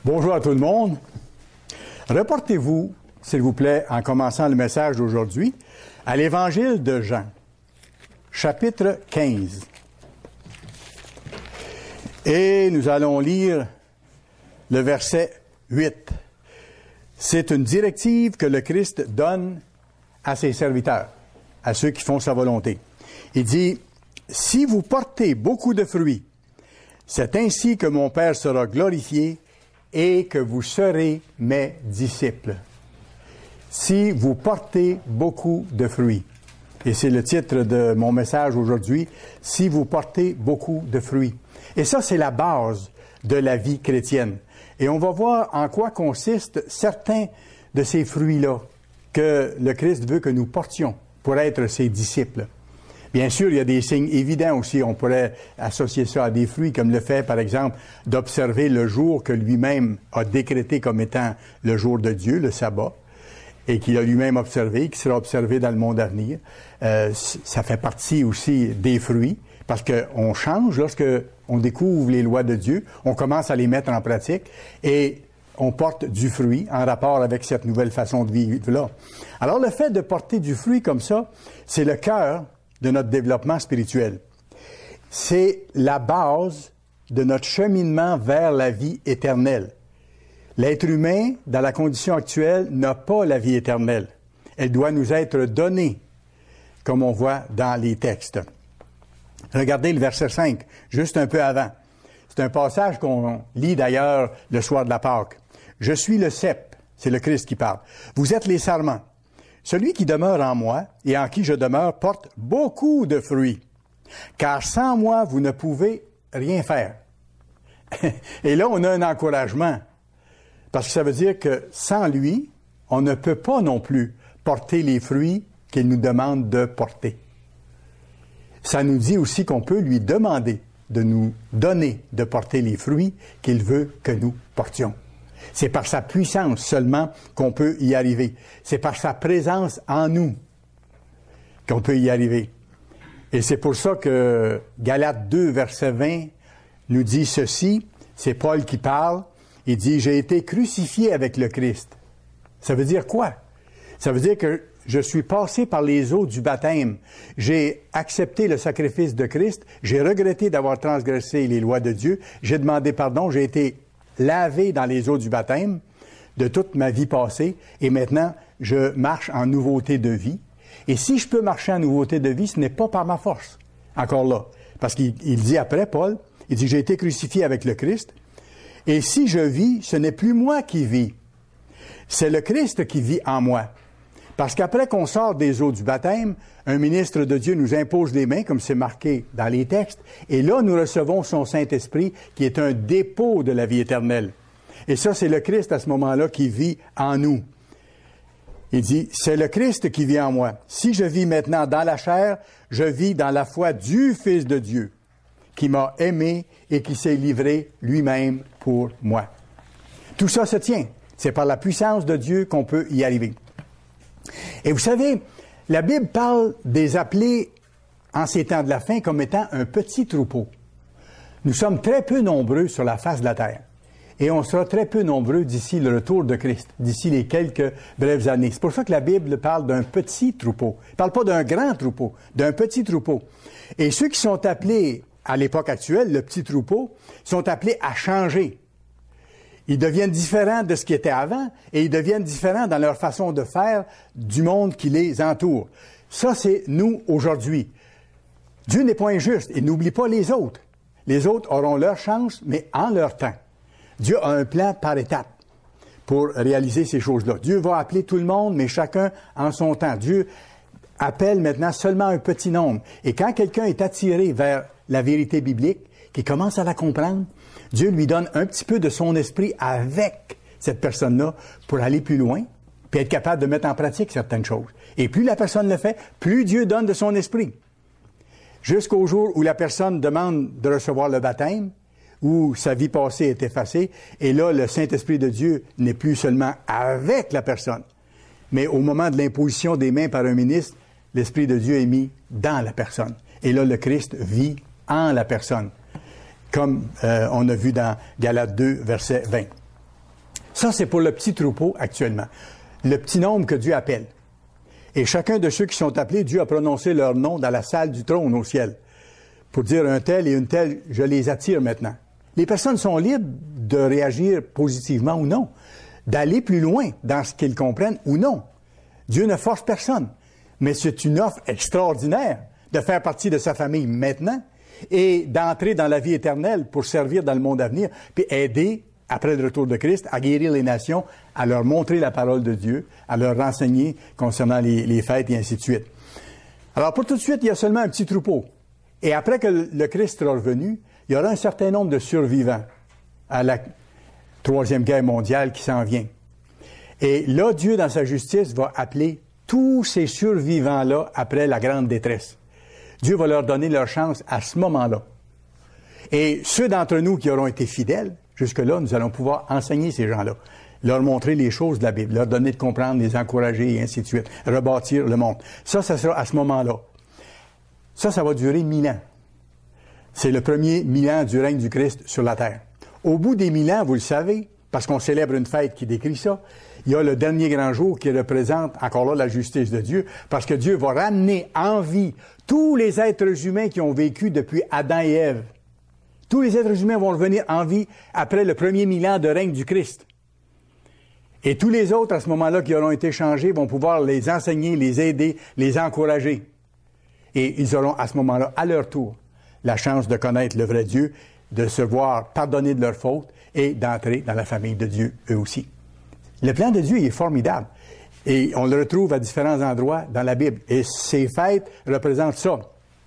Bonjour à tout le monde. Reportez-vous, s'il vous plaît, en commençant le message d'aujourd'hui, à l'Évangile de Jean, chapitre 15. Et nous allons lire le verset 8. C'est une directive que le Christ donne à ses serviteurs, à ceux qui font sa volonté. Il dit, « Si vous portez beaucoup de fruits, c'est ainsi que mon Père sera glorifié et que vous serez mes disciples. » Si vous portez beaucoup de fruits. Et c'est le titre de mon message aujourd'hui, « Si vous portez beaucoup de fruits ». Et ça, c'est la base de la vie chrétienne. Et on va voir en quoi consistent certains de ces fruits-là que le Christ veut que nous portions pour être ses disciples. Bien sûr, il y a des signes évidents aussi. On pourrait associer ça à des fruits, comme le fait, par exemple, d'observer le jour que lui-même a décrété comme étant le jour de Dieu, le sabbat, et qu'il a lui-même observé, qui sera observé dans le monde à venir. Ça fait partie aussi des fruits, parce qu'on change lorsque on découvre les lois de Dieu, on commence à les mettre en pratique, et on porte du fruit en rapport avec cette nouvelle façon de vivre-là. Alors, le fait de porter du fruit comme ça, c'est le cœur de notre développement spirituel. C'est la base de notre cheminement vers la vie éternelle. L'être humain, dans la condition actuelle, n'a pas la vie éternelle. Elle doit nous être donnée, comme on voit dans les textes. Regardez le verset 5, juste un peu avant. C'est un passage qu'on lit d'ailleurs le soir de la Pâque. « Je suis le cep », c'est le Christ qui parle. « Vous êtes les sarments. Celui qui demeure en moi et en qui je demeure porte beaucoup de fruits. Car sans moi, vous ne pouvez rien faire. » Et là, on a un encouragement. Parce que ça veut dire que sans lui, on ne peut pas non plus porter les fruits qu'il nous demande de porter. Ça nous dit aussi qu'on peut lui demander de nous donner de porter les fruits qu'il veut que nous portions. C'est par sa puissance seulement qu'on peut y arriver. C'est par sa présence en nous qu'on peut y arriver. Et c'est pour ça que Galates 2, verset 20, nous dit ceci. C'est Paul qui parle. Il dit, « J'ai été crucifié avec le Christ. » Ça veut dire quoi? Ça veut dire que je suis passé par les eaux du baptême. J'ai accepté le sacrifice de Christ. J'ai regretté d'avoir transgressé les lois de Dieu. J'ai demandé pardon. J'ai été lavé dans les eaux du baptême de toute ma vie passée. Et maintenant, je marche en nouveauté de vie. Et si je peux marcher en nouveauté de vie, ce n'est pas par ma force. Encore là. Parce qu'il dit après, Paul, il dit, « J'ai été crucifié avec le Christ. Et si je vis, ce n'est plus moi qui vis. C'est le Christ qui vit en moi. » Parce qu'après qu'on sort des eaux du baptême, un ministre de Dieu nous impose les mains, comme c'est marqué dans les textes, et là, nous recevons son Saint-Esprit, qui est un dépôt de la vie éternelle. Et ça, c'est le Christ à ce moment-là qui vit en nous. Il dit, c'est le Christ qui vit en moi. Si je vis maintenant dans la chair, je vis dans la foi du Fils de Dieu, qui m'a aimé et qui s'est livré lui-même pour moi. Tout ça se tient. C'est par la puissance de Dieu qu'on peut y arriver. Et vous savez, la Bible parle des appelés en ces temps de la fin comme étant un petit troupeau. Nous sommes très peu nombreux sur la face de la terre. Et on sera très peu nombreux d'ici le retour de Christ, d'ici les quelques brèves années. C'est pour ça que la Bible parle d'un petit troupeau. Elle ne parle pas d'un grand troupeau, d'un petit troupeau. Et ceux qui sont appelés à l'époque actuelle, le petit troupeau, sont appelés à changer. Ils deviennent différents de ce qui était avant et ils deviennent différents dans leur façon de faire du monde qui les entoure. Ça, c'est nous aujourd'hui. Dieu n'est pas injuste. Il n'oublie pas les autres. Les autres auront leur chance, mais en leur temps. Dieu a un plan par étapes pour réaliser ces choses-là. Dieu va appeler tout le monde, mais chacun en son temps. Dieu appelle maintenant seulement un petit nombre. Et quand quelqu'un est attiré vers la vérité biblique, qui commence à la comprendre, Dieu lui donne un petit peu de son esprit avec cette personne-là pour aller plus loin, puis être capable de mettre en pratique certaines choses. Et plus la personne le fait, plus Dieu donne de son esprit. Jusqu'au jour où la personne demande de recevoir le baptême, où sa vie passée est effacée, et là, le Saint-Esprit de Dieu n'est plus seulement avec la personne, mais au moment de l'imposition des mains par un ministre, l'Esprit de Dieu est mis dans la personne. Et là, le Christ vit en la personne, comme on a vu dans Galates 2, verset 20. Ça, c'est pour le petit troupeau actuellement. Le petit nombre que Dieu appelle. Et chacun de ceux qui sont appelés, Dieu a prononcé leur nom dans la salle du trône au ciel. Pour dire un tel et une telle, je les attire maintenant. Les personnes sont libres de réagir positivement ou non, d'aller plus loin dans ce qu'ils comprennent ou non. Dieu ne force personne. Mais c'est une offre extraordinaire de faire partie de sa famille maintenant et d'entrer dans la vie éternelle pour servir dans le monde à venir, puis aider, après le retour de Christ, à guérir les nations, à leur montrer la parole de Dieu, à leur renseigner concernant les fêtes et ainsi de suite. Alors, pour tout de suite, il y a seulement un petit troupeau. Et après que le Christ sera revenu, il y aura un certain nombre de survivants à la Troisième Guerre mondiale qui s'en vient. Et là, Dieu, dans sa justice, va appeler tous ces survivants-là après la grande détresse. Dieu va leur donner leur chance à ce moment-là. Et ceux d'entre nous qui auront été fidèles, jusque-là, nous allons pouvoir enseigner ces gens-là, leur montrer les choses de la Bible, leur donner de comprendre, les encourager et ainsi de suite, rebâtir le monde. Ça sera à ce moment-là. Ça va durer 1000 ans. C'est le premier 1000 ans du règne du Christ sur la terre. Au bout des 1000 ans, vous le savez, parce qu'on célèbre une fête qui décrit ça, il y a le dernier grand jour qui représente encore là la justice de Dieu, parce que Dieu va ramener en vie tous les êtres humains qui ont vécu depuis Adam et Ève. Tous les êtres humains vont revenir en vie après le premier 1000 ans de règne du Christ. Et tous les autres, à ce moment-là, qui auront été changés, vont pouvoir les enseigner, les aider, les encourager. Et ils auront, à ce moment-là, à leur tour, la chance de connaître le vrai Dieu, de se voir pardonner de leurs fautes et d'entrer dans la famille de Dieu, eux aussi. Le plan de Dieu, il est formidable. Et on le retrouve à différents endroits dans la Bible. Et ces fêtes représentent ça.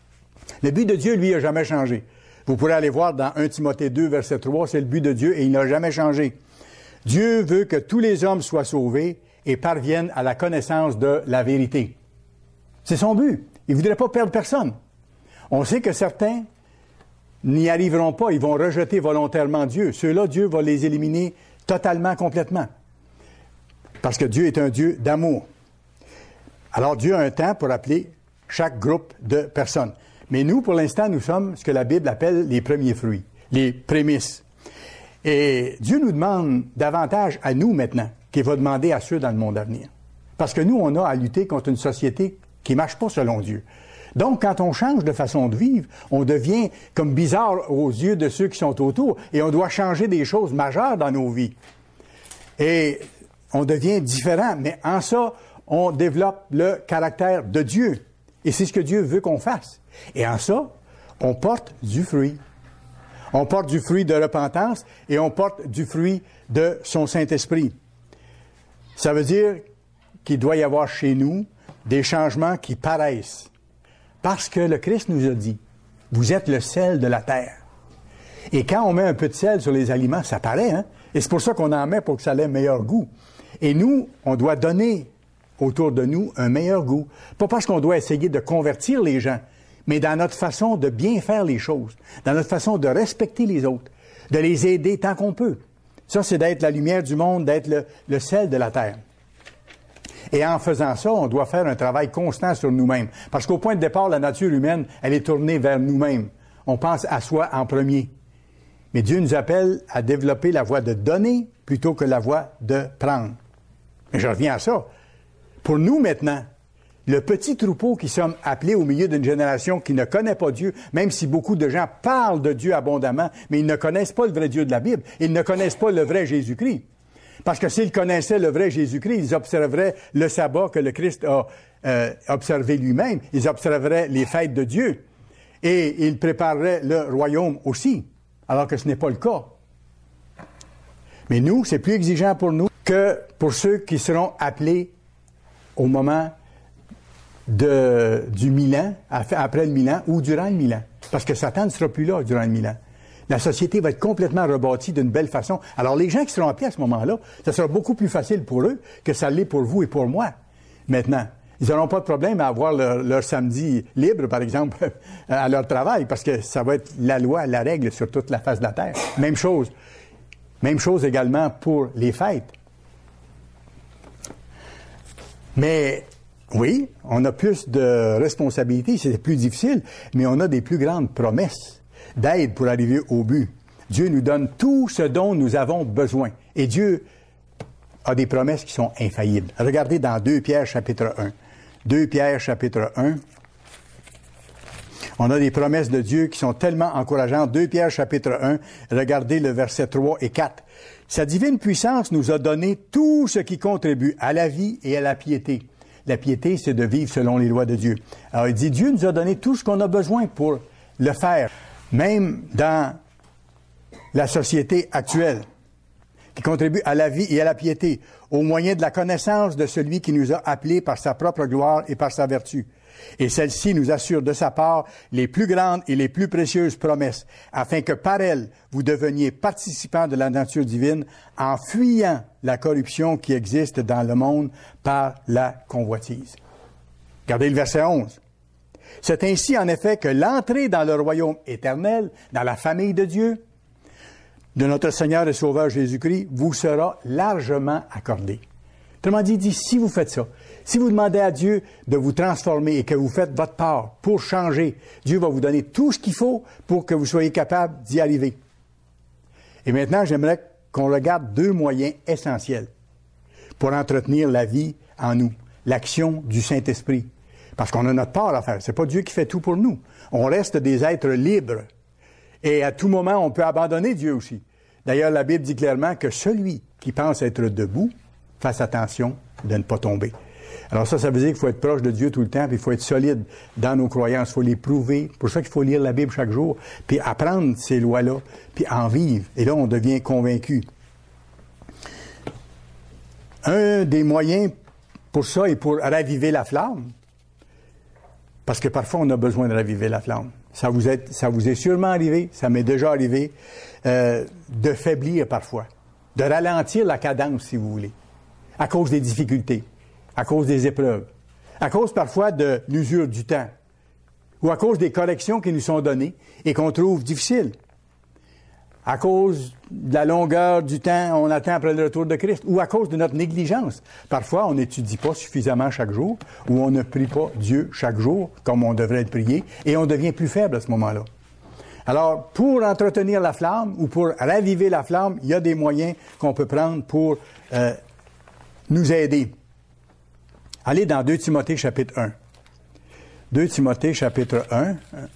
Le but de Dieu, lui, n'a jamais changé. Vous pourrez aller voir dans 1 Timothée 2, verset 3, c'est le but de Dieu et il n'a jamais changé. Dieu veut que tous les hommes soient sauvés et parviennent à la connaissance de la vérité. C'est son but. Il ne voudrait pas perdre personne. On sait que certains n'y arriveront pas. Ils vont rejeter volontairement Dieu. Ceux-là, Dieu va les éliminer totalement, complètement. Parce que Dieu est un Dieu d'amour. Alors, Dieu a un temps pour appeler chaque groupe de personnes. Mais nous, pour l'instant, nous sommes ce que la Bible appelle les premiers fruits, les prémices. Et Dieu nous demande davantage à nous maintenant qu'il va demander à ceux dans le monde à venir. Parce que nous, on a à lutter contre une société qui ne marche pas selon Dieu. Donc, quand on change de façon de vivre, on devient comme bizarre aux yeux de ceux qui sont autour et on doit changer des choses majeures dans nos vies. Et on devient différent, mais en ça, on développe le caractère de Dieu. Et c'est ce que Dieu veut qu'on fasse. Et en ça, on porte du fruit. On porte du fruit de repentance et on porte du fruit de son Saint-Esprit. Ça veut dire qu'il doit y avoir chez nous des changements qui paraissent. Parce que le Christ nous a dit, vous êtes le sel de la terre. Et quand on met un peu de sel sur les aliments, ça paraît, hein? Et c'est pour ça qu'on en met pour que ça ait un meilleur goût. Et nous, on doit donner autour de nous un meilleur goût. Pas parce qu'on doit essayer de convertir les gens, mais dans notre façon de bien faire les choses, dans notre façon de respecter les autres, de les aider tant qu'on peut. Ça, c'est d'être la lumière du monde, d'être le sel de la terre. Et en faisant ça, on doit faire un travail constant sur nous-mêmes. Parce qu'au point de départ, la nature humaine, elle est tournée vers nous-mêmes. On pense à soi en premier. Mais Dieu nous appelle à développer la voie de donner plutôt que la voie de prendre. Et je reviens à ça. Pour nous maintenant, le petit troupeau qui sommes appelés au milieu d'une génération qui ne connaît pas Dieu, même si beaucoup de gens parlent de Dieu abondamment, mais ils ne connaissent pas le vrai Dieu de la Bible. Ils ne connaissent pas le vrai Jésus-Christ. Parce que s'ils connaissaient le vrai Jésus-Christ, ils observeraient le sabbat que le Christ a observé lui-même. Ils observeraient les fêtes de Dieu. Et ils prépareraient le royaume aussi, alors que ce n'est pas le cas. Mais nous, c'est plus exigeant pour nous que pour ceux qui seront appelés au moment du 1000 ans, après le 1000 ans, ou durant le 1000 ans. Parce que Satan ne sera plus là durant le 1000 ans. La société va être complètement rebâtie d'une belle façon. Alors, les gens qui seront appelés à ce moment-là, ça sera beaucoup plus facile pour eux que ça l'est pour vous et pour moi, maintenant. Ils n'auront pas de problème à avoir leur samedi libre, par exemple, à leur travail, parce que ça va être la loi, la règle sur toute la face de la terre. Même chose. Même chose également pour les fêtes. Mais oui, on a plus de responsabilités, c'est plus difficile, mais on a des plus grandes promesses d'aide pour arriver au but. Dieu nous donne tout ce dont nous avons besoin. Et Dieu a des promesses qui sont infaillibles. Regardez dans 2 Pierre chapitre 1. 2 Pierre chapitre 1. On a des promesses de Dieu qui sont tellement encourageantes. 2 Pierre chapitre 1, regardez le verset 3 et 4. Sa divine puissance nous a donné tout ce qui contribue à la vie et à la piété. La piété, c'est de vivre selon les lois de Dieu. Alors il dit, Dieu nous a donné tout ce qu'on a besoin pour le faire, même dans la société actuelle, qui contribue à la vie et à la piété, au moyen de la connaissance de celui qui nous a appelés par sa propre gloire et par sa vertu. Et celle-ci nous assure de sa part les plus grandes et les plus précieuses promesses, afin que par elles, vous deveniez participants de la nature divine en fuyant la corruption qui existe dans le monde par la convoitise. Regardez le verset 11. C'est ainsi, en effet, que l'entrée dans le royaume éternel, dans la famille de Dieu, de notre Seigneur et Sauveur Jésus-Christ, vous sera largement accordée. Autrement dit, si vous faites ça, si vous demandez à Dieu de vous transformer et que vous faites votre part pour changer, Dieu va vous donner tout ce qu'il faut pour que vous soyez capable d'y arriver. Et maintenant, j'aimerais qu'on regarde 2 moyens essentiels pour entretenir la vie en nous. L'action du Saint-Esprit. Parce qu'on a notre part à faire. C'est pas Dieu qui fait tout pour nous. On reste des êtres libres. Et à tout moment, on peut abandonner Dieu aussi. D'ailleurs, la Bible dit clairement que celui qui pense être debout, fasse attention de ne pas tomber. Alors ça veut dire qu'il faut être proche de Dieu tout le temps, puis il faut être solide dans nos croyances, il faut les prouver. Pour ça qu'il faut lire la Bible chaque jour, puis apprendre ces lois-là, puis en vivre. Et là, on devient convaincu. Un des moyens pour ça est pour raviver la flamme, parce que parfois on a besoin de raviver la flamme. Ça vous est sûrement arrivé, ça m'est déjà arrivé, de faiblir parfois, de ralentir la cadence, si vous voulez, à cause des difficultés, à cause des épreuves, à cause parfois de l'usure du temps, ou à cause des corrections qui nous sont données et qu'on trouve difficiles, à cause de la longueur du temps on attend après le retour de Christ, ou à cause de notre négligence. Parfois, on n'étudie pas suffisamment chaque jour, ou on ne prie pas Dieu chaque jour, comme on devrait le prier, et on devient plus faible à ce moment-là. Alors, pour entretenir la flamme, ou pour raviver la flamme, il y a des moyens qu'on peut prendre pour nous aider. Allez dans 2 Timothée chapitre 1. 2 Timothée chapitre 1.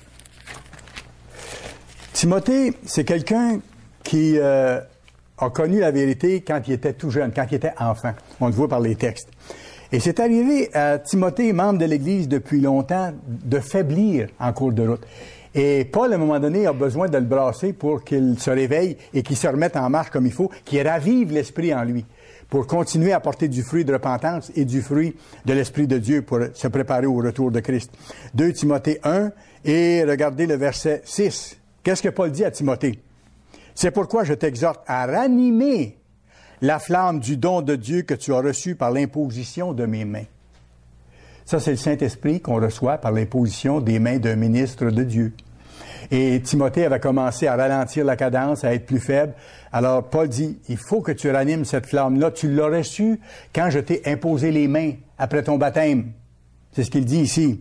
Timothée, c'est quelqu'un qui a connu la vérité quand il était tout jeune, quand il était enfant. On le voit par les textes. Et c'est arrivé à Timothée, membre de l'Église depuis longtemps, de faiblir en cours de route. Et Paul, à un moment donné, a besoin de le brasser pour qu'il se réveille et qu'il se remette en marche comme il faut, qu'il ravive l'esprit en lui, pour continuer à porter du fruit de repentance et du fruit de l'Esprit de Dieu pour se préparer au retour de Christ. 2 Timothée 1, et regardez le verset 6. Qu'est-ce que Paul dit à Timothée? C'est pourquoi je t'exhorte à ranimer la flamme du don de Dieu que tu as reçu par l'imposition de mes mains. Ça, c'est le Saint-Esprit qu'on reçoit par l'imposition des mains d'un ministre de Dieu. Et Timothée avait commencé à ralentir la cadence, à être plus faible. Alors, Paul dit, il faut que tu ranimes cette flamme-là. Tu l'as reçue quand je t'ai imposé les mains après ton baptême. C'est ce qu'il dit ici.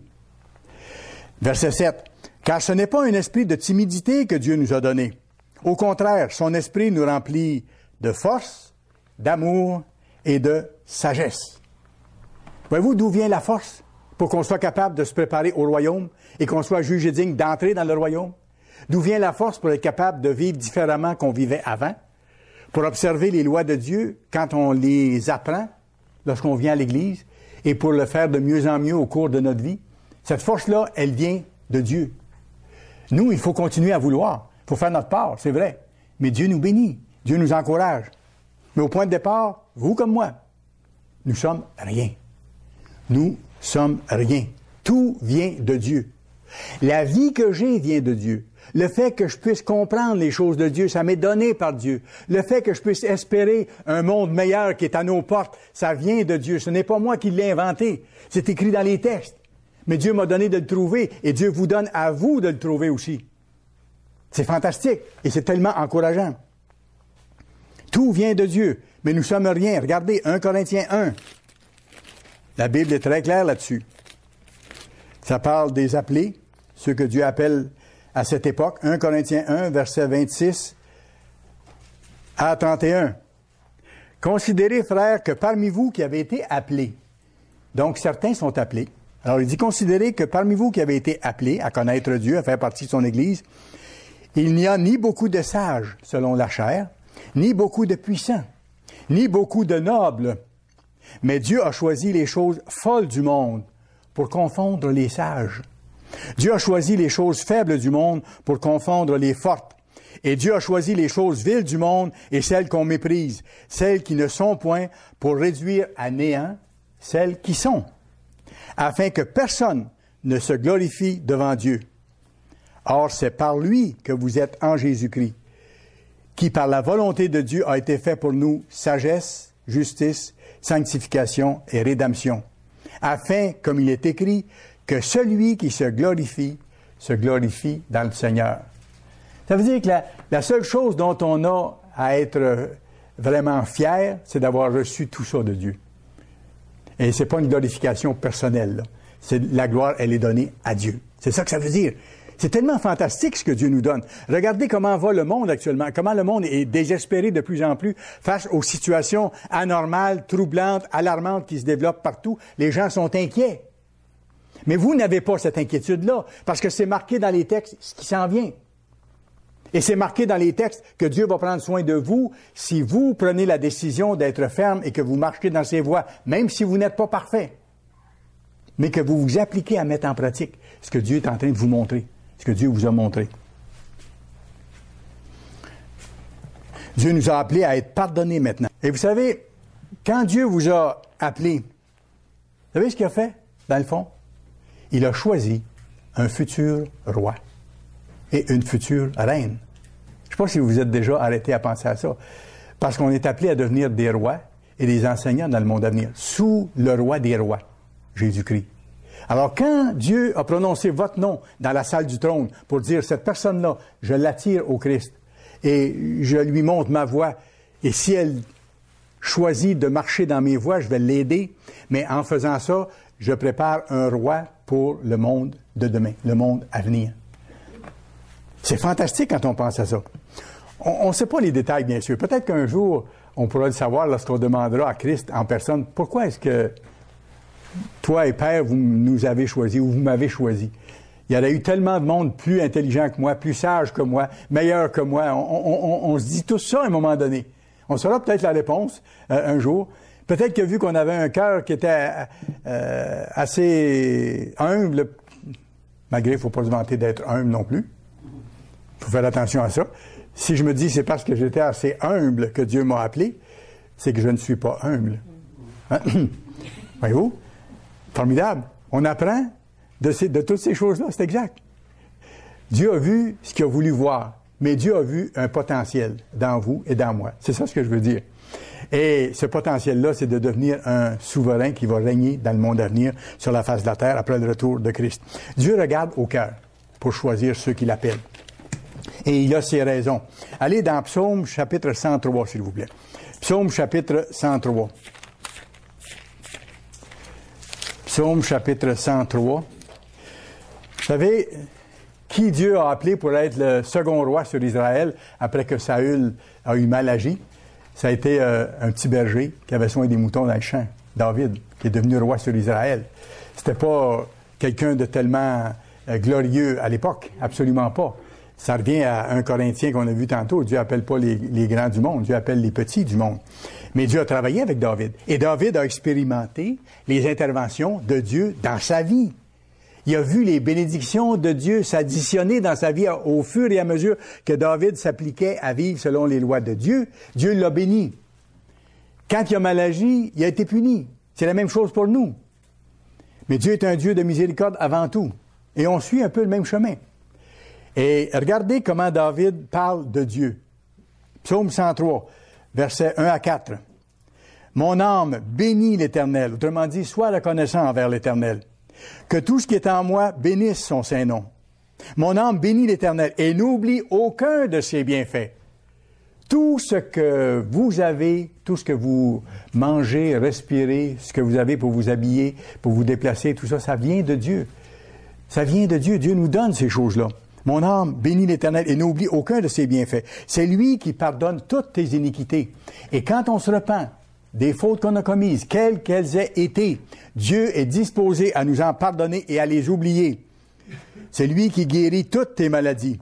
Verset 7. Car ce n'est pas un esprit de timidité que Dieu nous a donné. Au contraire, son esprit nous remplit de force, d'amour et de sagesse. Voyez-vous d'où vient la force pour qu'on soit capable de se préparer au royaume et qu'on soit jugé digne d'entrer dans le royaume? D'où vient la force pour être capable de vivre différemment qu'on vivait avant? Pour observer les lois de Dieu quand on les apprend, lorsqu'on vient à l'Église, et pour le faire de mieux en mieux au cours de notre vie? Cette force-là, elle vient de Dieu. Nous, il faut continuer à vouloir. Il faut faire notre part, c'est vrai. Mais Dieu nous bénit. Dieu nous encourage. Mais au point de départ, vous comme moi, nous sommes rien. Nous sommes rien. Tout vient de Dieu. La vie que j'ai vient de Dieu. Le fait que je puisse comprendre les choses de Dieu, ça m'est donné par Dieu. Le fait que je puisse espérer un monde meilleur qui est à nos portes, ça vient de Dieu. Ce n'est pas moi qui l'ai inventé. C'est écrit dans les textes. Mais Dieu m'a donné de le trouver et Dieu vous donne à vous de le trouver aussi. C'est fantastique et c'est tellement encourageant. Tout vient de Dieu, mais nous sommes rien. Regardez, 1 Corinthiens 1. La Bible est très claire là-dessus. Ça parle des appelés, ceux que Dieu appelle à cette époque. 1 Corinthiens 1, verset 26 à 31. Considérez, frères, que parmi vous qui avez été appelés, donc certains sont appelés. Alors il dit, considérez que parmi vous qui avez été appelés à connaître Dieu, à faire partie de son Église, il n'y a ni beaucoup de sages selon la chair, ni beaucoup de puissants, ni beaucoup de nobles. Mais Dieu a choisi les choses folles du monde pour confondre les sages. Dieu a choisi les choses faibles du monde pour confondre les fortes. Et Dieu a choisi les choses viles du monde et celles qu'on méprise, celles qui ne sont point, pour réduire à néant celles qui sont, afin que personne ne se glorifie devant Dieu. Or, c'est par lui que vous êtes en Jésus-Christ, qui par la volonté de Dieu a été fait pour nous sagesse, justice, sanctification et rédemption, afin, comme il est écrit, que celui qui se glorifie dans le Seigneur. Ça veut dire que la seule chose dont on a à être vraiment fier, c'est d'avoir reçu tout ça de Dieu. Et c'est pas une glorification personnelle, là. C'est la gloire, elle est donnée à Dieu. C'est ça que ça veut dire. C'est tellement fantastique ce que Dieu nous donne. Regardez comment va le monde actuellement, comment le monde est désespéré de plus en plus face aux situations anormales, troublantes, alarmantes qui se développent partout. Les gens sont inquiets. Mais vous n'avez pas cette inquiétude-là, parce que c'est marqué dans les textes ce qui s'en vient. Et c'est marqué dans les textes que Dieu va prendre soin de vous si vous prenez la décision d'être ferme et que vous marchez dans ses voies, même si vous n'êtes pas parfait, mais que vous vous appliquez à mettre en pratique ce que Dieu est en train de vous montrer, ce que Dieu vous a montré. Dieu nous a appelés à être pardonnés maintenant. Et vous savez, quand Dieu vous a appelés, vous savez ce qu'il a fait, dans le fond? Il a choisi un futur roi et une future reine. Je ne sais pas si vous vous êtes déjà arrêté à penser à ça. Parce qu'on est appelé à devenir des rois et des enseignants dans le monde à venir, sous le roi des rois, Jésus-Christ. Alors, quand Dieu a prononcé votre nom dans la salle du trône pour dire, cette personne-là, je l'attire au Christ et je lui montre ma voie, et si elle choisit de marcher dans mes voies, je vais l'aider, mais en faisant ça, je prépare un roi pour le monde de demain, le monde à venir. C'est fantastique quand on pense à ça. On ne sait pas les détails, bien sûr. Peut-être qu'un jour, on pourra le savoir lorsqu'on demandera à Christ en personne, pourquoi est-ce que toi et Père, vous nous avez choisis ou vous m'avez choisi? Il y aurait eu tellement de monde plus intelligent que moi, plus sage que moi, meilleur que moi. On se dit tout ça à un moment donné. On saura peut-être la réponse un jour. Peut-être que vu qu'on avait un cœur qui était assez humble, malgré il ne faut pas se vanter d'être humble non plus, il faut faire attention à ça. Si je me dis c'est parce que j'étais assez humble que Dieu m'a appelé, c'est que je ne suis pas humble. Hein? Voyez-vous? Formidable. On apprend de toutes ces choses-là, c'est exact. Dieu a vu ce qu'il a voulu voir, mais Dieu a vu un potentiel dans vous et dans moi. C'est ça ce que je veux dire. Et ce potentiel-là, c'est de devenir un souverain qui va régner dans le monde à venir sur la face de la terre après le retour de Christ. Dieu regarde au cœur pour choisir ceux qui l'appellent. Et il a ses raisons. Allez dans Psaume chapitre 103, s'il vous plaît. Psaume chapitre 103. Psaume chapitre 103. Vous savez, qui Dieu a appelé pour être le second roi sur Israël après que Saül a eu mal agi? Ça a été un petit berger qui avait soin des moutons dans le champ, David, qui est devenu roi sur Israël. C'était pas quelqu'un de tellement glorieux à l'époque, absolument pas. Ça revient à 1 Corinthiens qu'on a vu tantôt. Dieu appelle pas les grands du monde, Dieu appelle les petits du monde. Mais Dieu a travaillé avec David. Et David a expérimenté les interventions de Dieu dans sa vie. Il a vu les bénédictions de Dieu s'additionner dans sa vie au fur et à mesure que David s'appliquait à vivre selon les lois de Dieu. Dieu l'a béni. Quand il a mal agi, il a été puni. C'est la même chose pour nous. Mais Dieu est un Dieu de miséricorde avant tout. Et on suit un peu le même chemin. Et regardez comment David parle de Dieu. Psaume 103, versets 1 à 4. « Mon âme bénit l'Éternel. » Autrement dit, sois reconnaissant envers l'Éternel. « Que tout ce qui est en moi bénisse son saint nom. Mon âme bénit l'Éternel et n'oublie aucun de ses bienfaits. » Tout ce que vous avez, tout ce que vous mangez, respirez, ce que vous avez pour vous habiller, pour vous déplacer, tout ça, ça vient de Dieu. Ça vient de Dieu. Dieu nous donne ces choses-là. Mon âme bénit l'Éternel et n'oublie aucun de ses bienfaits. C'est lui qui pardonne toutes tes iniquités. Et quand on se repent, des fautes qu'on a commises, quelles qu'elles aient été. Dieu est disposé à nous en pardonner et à les oublier. C'est lui qui guérit toutes tes maladies.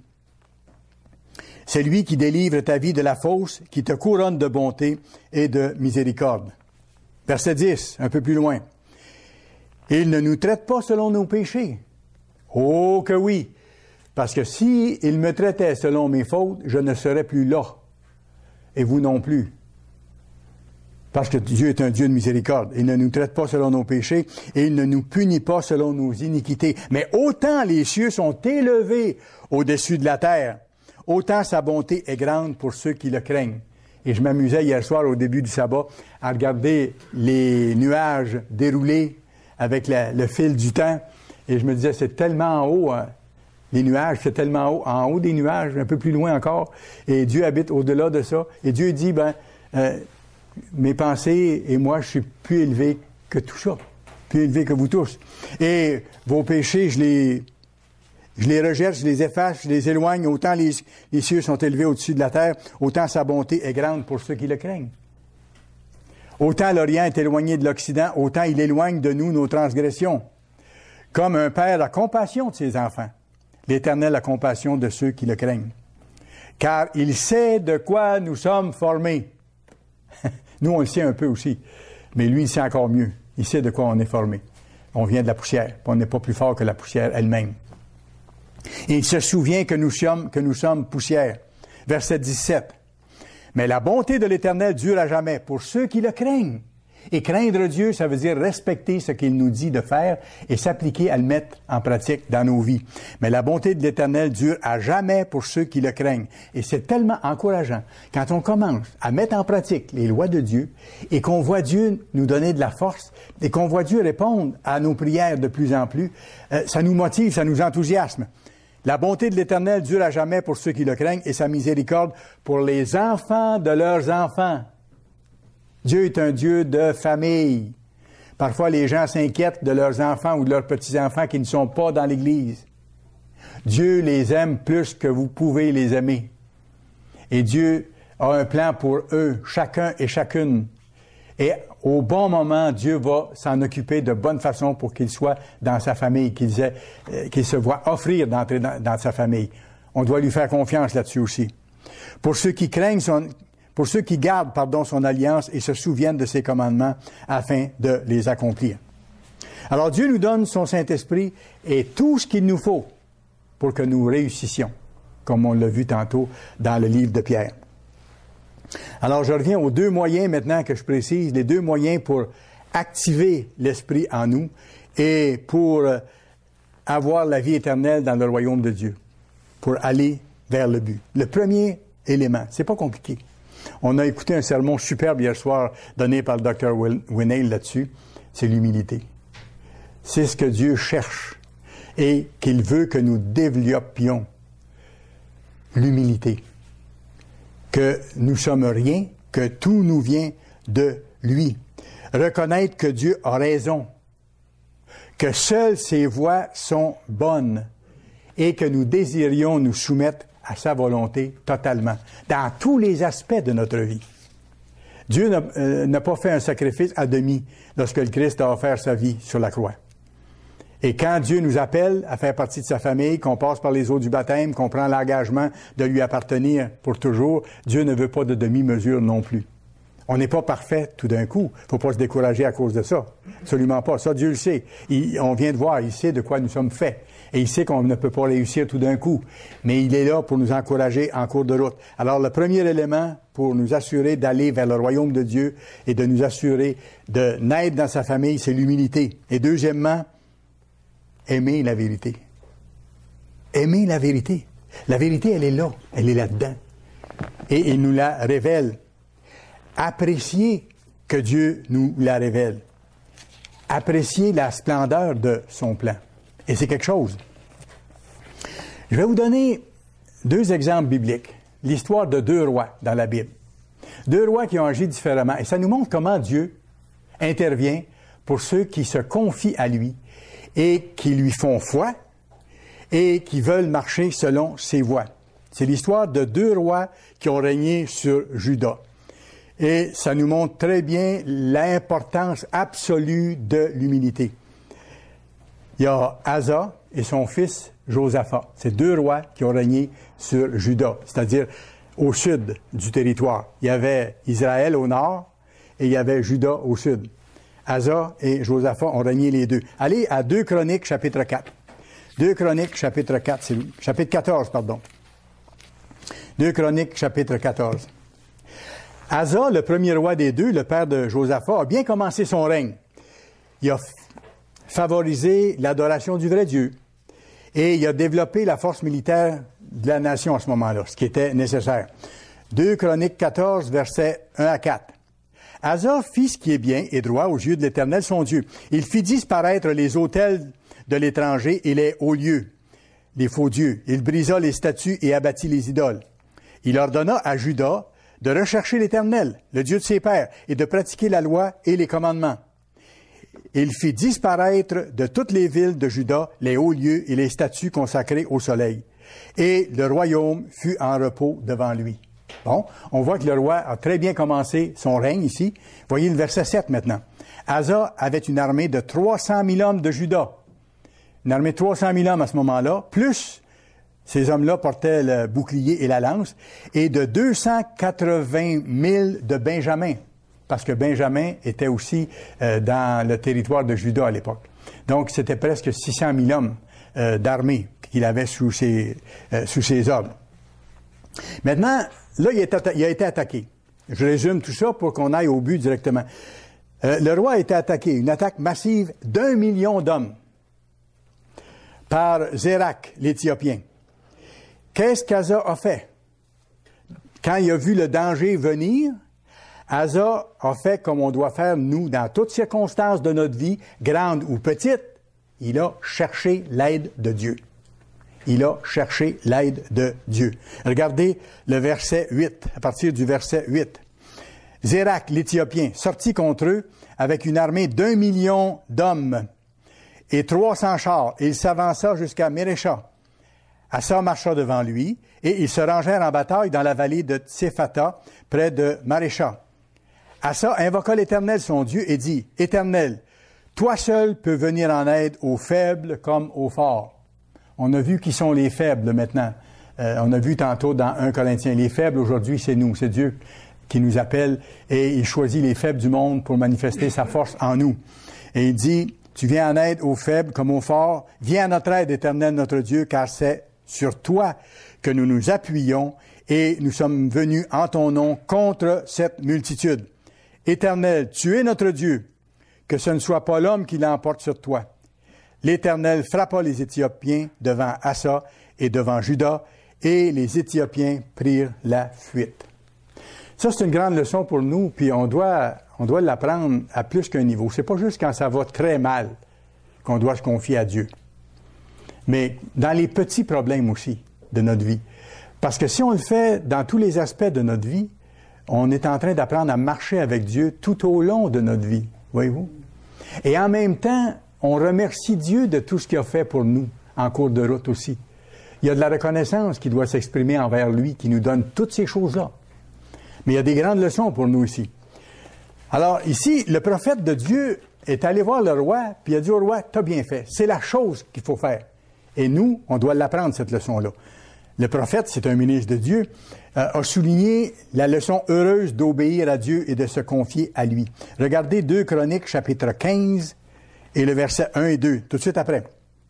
C'est lui qui délivre ta vie de la fausse, qui te couronne de bonté et de miséricorde. Verset 10, un peu plus loin. Il ne nous traite pas selon nos péchés. Oh que oui! Parce que si il me traitait selon mes fautes, je ne serais plus là. Et vous non plus. Parce que Dieu est un Dieu de miséricorde. Il ne nous traite pas selon nos péchés et il ne nous punit pas selon nos iniquités. Mais autant les cieux sont élevés au-dessus de la terre, autant sa bonté est grande pour ceux qui le craignent. Et je m'amusais hier soir au début du sabbat à regarder les nuages dérouler avec le fil du temps. Et je me disais, c'est tellement en haut, hein, les nuages, c'est tellement haut, en haut des nuages, un peu plus loin encore. Et Dieu habite au-delà de ça. Et Dieu dit, mes pensées et moi, je suis plus élevé que tout ça, plus élevé que vous tous. Et vos péchés, je les rejette, je les efface, je les éloigne. Autant les cieux sont élevés au-dessus de la terre, autant sa bonté est grande pour ceux qui le craignent. Autant l'Orient est éloigné de l'Occident, autant il éloigne de nous nos transgressions. Comme un père a compassion de ses enfants, l'Éternel a compassion de ceux qui le craignent. Car il sait de quoi nous sommes formés. Nous, on le sait un peu aussi, mais lui, il sait encore mieux. Il sait de quoi on est formé. On vient de la poussière, on n'est pas plus fort que la poussière elle-même. Et il se souvient que nous sommes poussière. Verset 17. Mais la bonté de l'Éternel dure à jamais pour ceux qui le craignent. Et craindre Dieu, ça veut dire respecter ce qu'il nous dit de faire et s'appliquer à le mettre en pratique dans nos vies. Mais la bonté de l'Éternel dure à jamais pour ceux qui le craignent. Et c'est tellement encourageant quand on commence à mettre en pratique les lois de Dieu et qu'on voit Dieu nous donner de la force et qu'on voit Dieu répondre à nos prières de plus en plus. Ça nous motive, ça nous enthousiasme. La bonté de l'Éternel dure à jamais pour ceux qui le craignent et sa miséricorde pour les enfants de leurs enfants. Dieu est un Dieu de famille. Parfois, les gens s'inquiètent de leurs enfants ou de leurs petits-enfants qui ne sont pas dans l'Église. Dieu les aime plus que vous pouvez les aimer. Et Dieu a un plan pour eux, chacun et chacune. Et au bon moment, Dieu va s'en occuper de bonne façon pour qu'ils soient dans sa famille, qu'ils se voient offrir d'entrer dans sa famille. On doit lui faire confiance là-dessus aussi. Pour ceux qui gardent son alliance et se souviennent de ses commandements afin de les accomplir. Alors Dieu nous donne son Saint-Esprit et tout ce qu'il nous faut pour que nous réussissions, comme on l'a vu tantôt dans le livre de Pierre. Alors je reviens aux deux moyens maintenant que je précise, les deux moyens pour activer l'Esprit en nous et pour avoir la vie éternelle dans le royaume de Dieu, pour aller vers le but. Le premier élément, c'est pas compliqué. On a écouté un sermon superbe hier soir donné par le Dr. Winnail là-dessus. C'est l'humilité. C'est ce que Dieu cherche et qu'il veut que nous développions. L'humilité. Que nous sommes rien, que tout nous vient de lui. Reconnaître que Dieu a raison. Que seules ses voies sont bonnes et que nous désirions nous soumettre à sa volonté totalement, dans tous les aspects de notre vie. Dieu n'a pas fait un sacrifice à demi lorsque le Christ a offert sa vie sur la croix. Et quand Dieu nous appelle à faire partie de sa famille, qu'on passe par les eaux du baptême, qu'on prend l'engagement de lui appartenir pour toujours, Dieu ne veut pas de demi-mesure non plus. On n'est pas parfait tout d'un coup. Il ne faut pas se décourager à cause de ça. Absolument pas. Ça, Dieu le sait. On vient de voir, il sait de quoi nous sommes faits. Et il sait qu'on ne peut pas réussir tout d'un coup. Mais il est là pour nous encourager en cours de route. Alors, le premier élément pour nous assurer d'aller vers le royaume de Dieu et de nous assurer de naître dans sa famille, c'est l'humilité. Et deuxièmement, aimer la vérité. Aimer la vérité. La vérité, elle est là. Elle est là-dedans. Et il nous la révèle. Apprécier que Dieu nous la révèle. Apprécier la splendeur de son plan. Et c'est quelque chose. Je vais vous donner deux exemples bibliques. L'histoire de deux rois dans la Bible. Deux rois qui ont agi différemment. Et ça nous montre comment Dieu intervient pour ceux qui se confient à lui et qui lui font foi et qui veulent marcher selon ses voies. C'est l'histoire de deux rois qui ont régné sur Juda. Et ça nous montre très bien l'importance absolue de l'humilité. Il y a Asa et son fils Josaphat. C'est deux rois qui ont régné sur Juda, c'est-à-dire au sud du territoire. Il y avait Israël au nord et il y avait Juda au sud. Asa et Josaphat ont régné les deux. Allez à 2 Chroniques, chapitre 4. 2 Chroniques, chapitre 4, chapitre 14, pardon. 2 Chroniques, chapitre 14. Asa, le premier roi des deux, le père de Josaphat, a bien commencé son règne. Il a favorisé l'adoration du vrai Dieu et il a développé la force militaire de la nation à ce moment-là, ce qui était nécessaire. 2 Chroniques 14, versets 1 à 4. Asa fit ce qui est bien et droit aux yeux de l'Éternel son Dieu. Il fit disparaître les autels de l'étranger et les hauts lieux, les faux dieux. Il brisa les statues et abattit les idoles. Il ordonna à Juda de rechercher l'Éternel, le Dieu de ses pères, et de pratiquer la loi et les commandements. Il fit disparaître de toutes les villes de Juda les hauts lieux et les statues consacrées au soleil. Et le royaume fut en repos devant lui. Bon, on voit que le roi a très bien commencé son règne ici. Voyez le verset 7 maintenant. Asa avait une armée de 300 000 hommes de Juda. Une armée de 300 000 hommes à ce moment-là, plus ces hommes-là portaient le bouclier et la lance, et de 280 000 de Benjamin, parce que Benjamin était aussi dans le territoire de Juda à l'époque. Donc, c'était presque 600 000 hommes d'armée qu'il avait sous ses ordres. Maintenant, là, il a été attaqué. Je résume tout ça pour qu'on aille au but directement. Le roi a été attaqué, une attaque massive d'1 million d'hommes par Zérak, l'Éthiopien. Qu'est-ce qu'Asa a fait? Quand il a vu le danger venir, Asa a fait comme on doit faire, nous, dans toutes circonstances de notre vie, grandes ou petites, il a cherché l'aide de Dieu. Il a cherché l'aide de Dieu. Regardez le verset 8, à partir du verset 8. Zérak, l'Éthiopien, sortit contre eux avec une armée d'1 million d'hommes et 300 chars, et il s'avança jusqu'à Mérécha. Asa marcha devant lui, et ils se rangèrent en bataille dans la vallée de Tsephata, près de Marécha. Asa invoqua l'Éternel, son Dieu, et dit, « Éternel, toi seul peux venir en aide aux faibles comme aux forts. » On a vu qui sont les faibles maintenant. On a vu tantôt dans 1 Corinthiens, les faibles aujourd'hui, c'est nous, c'est Dieu qui nous appelle, et il choisit les faibles du monde pour manifester sa force en nous. Et il dit, « Tu viens en aide aux faibles comme aux forts. Viens à notre aide, Éternel, notre Dieu, car c'est sur toi que nous nous appuyons et nous sommes venus en ton nom contre cette multitude. Éternel, tu es notre Dieu, que ce ne soit pas l'homme qui l'emporte sur toi. » L'Éternel frappa les Éthiopiens devant Asa et devant Juda, et les Éthiopiens prirent la fuite. Ça, c'est une grande leçon pour nous, puis on doit l'apprendre à plus qu'un niveau. C'est pas juste quand ça va très mal qu'on doit se confier à Dieu, mais dans les petits problèmes aussi de notre vie. Parce que si on le fait dans tous les aspects de notre vie, on est en train d'apprendre à marcher avec Dieu tout au long de notre vie, voyez-vous? Et en même temps, on remercie Dieu de tout ce qu'il a fait pour nous en cours de route aussi. Il y a de la reconnaissance qui doit s'exprimer envers lui, qui nous donne toutes ces choses-là. Mais il y a des grandes leçons pour nous ici. Alors ici, le prophète de Dieu est allé voir le roi, puis il a dit au roi, « T'as bien fait, c'est la chose qu'il faut faire. » Et nous, on doit l'apprendre, cette leçon-là. Le prophète, c'est un ministre de Dieu, a souligné la leçon heureuse d'obéir à Dieu et de se confier à lui. Regardez 2 Chroniques, chapitre 15, et le verset 1 et 2, tout de suite après.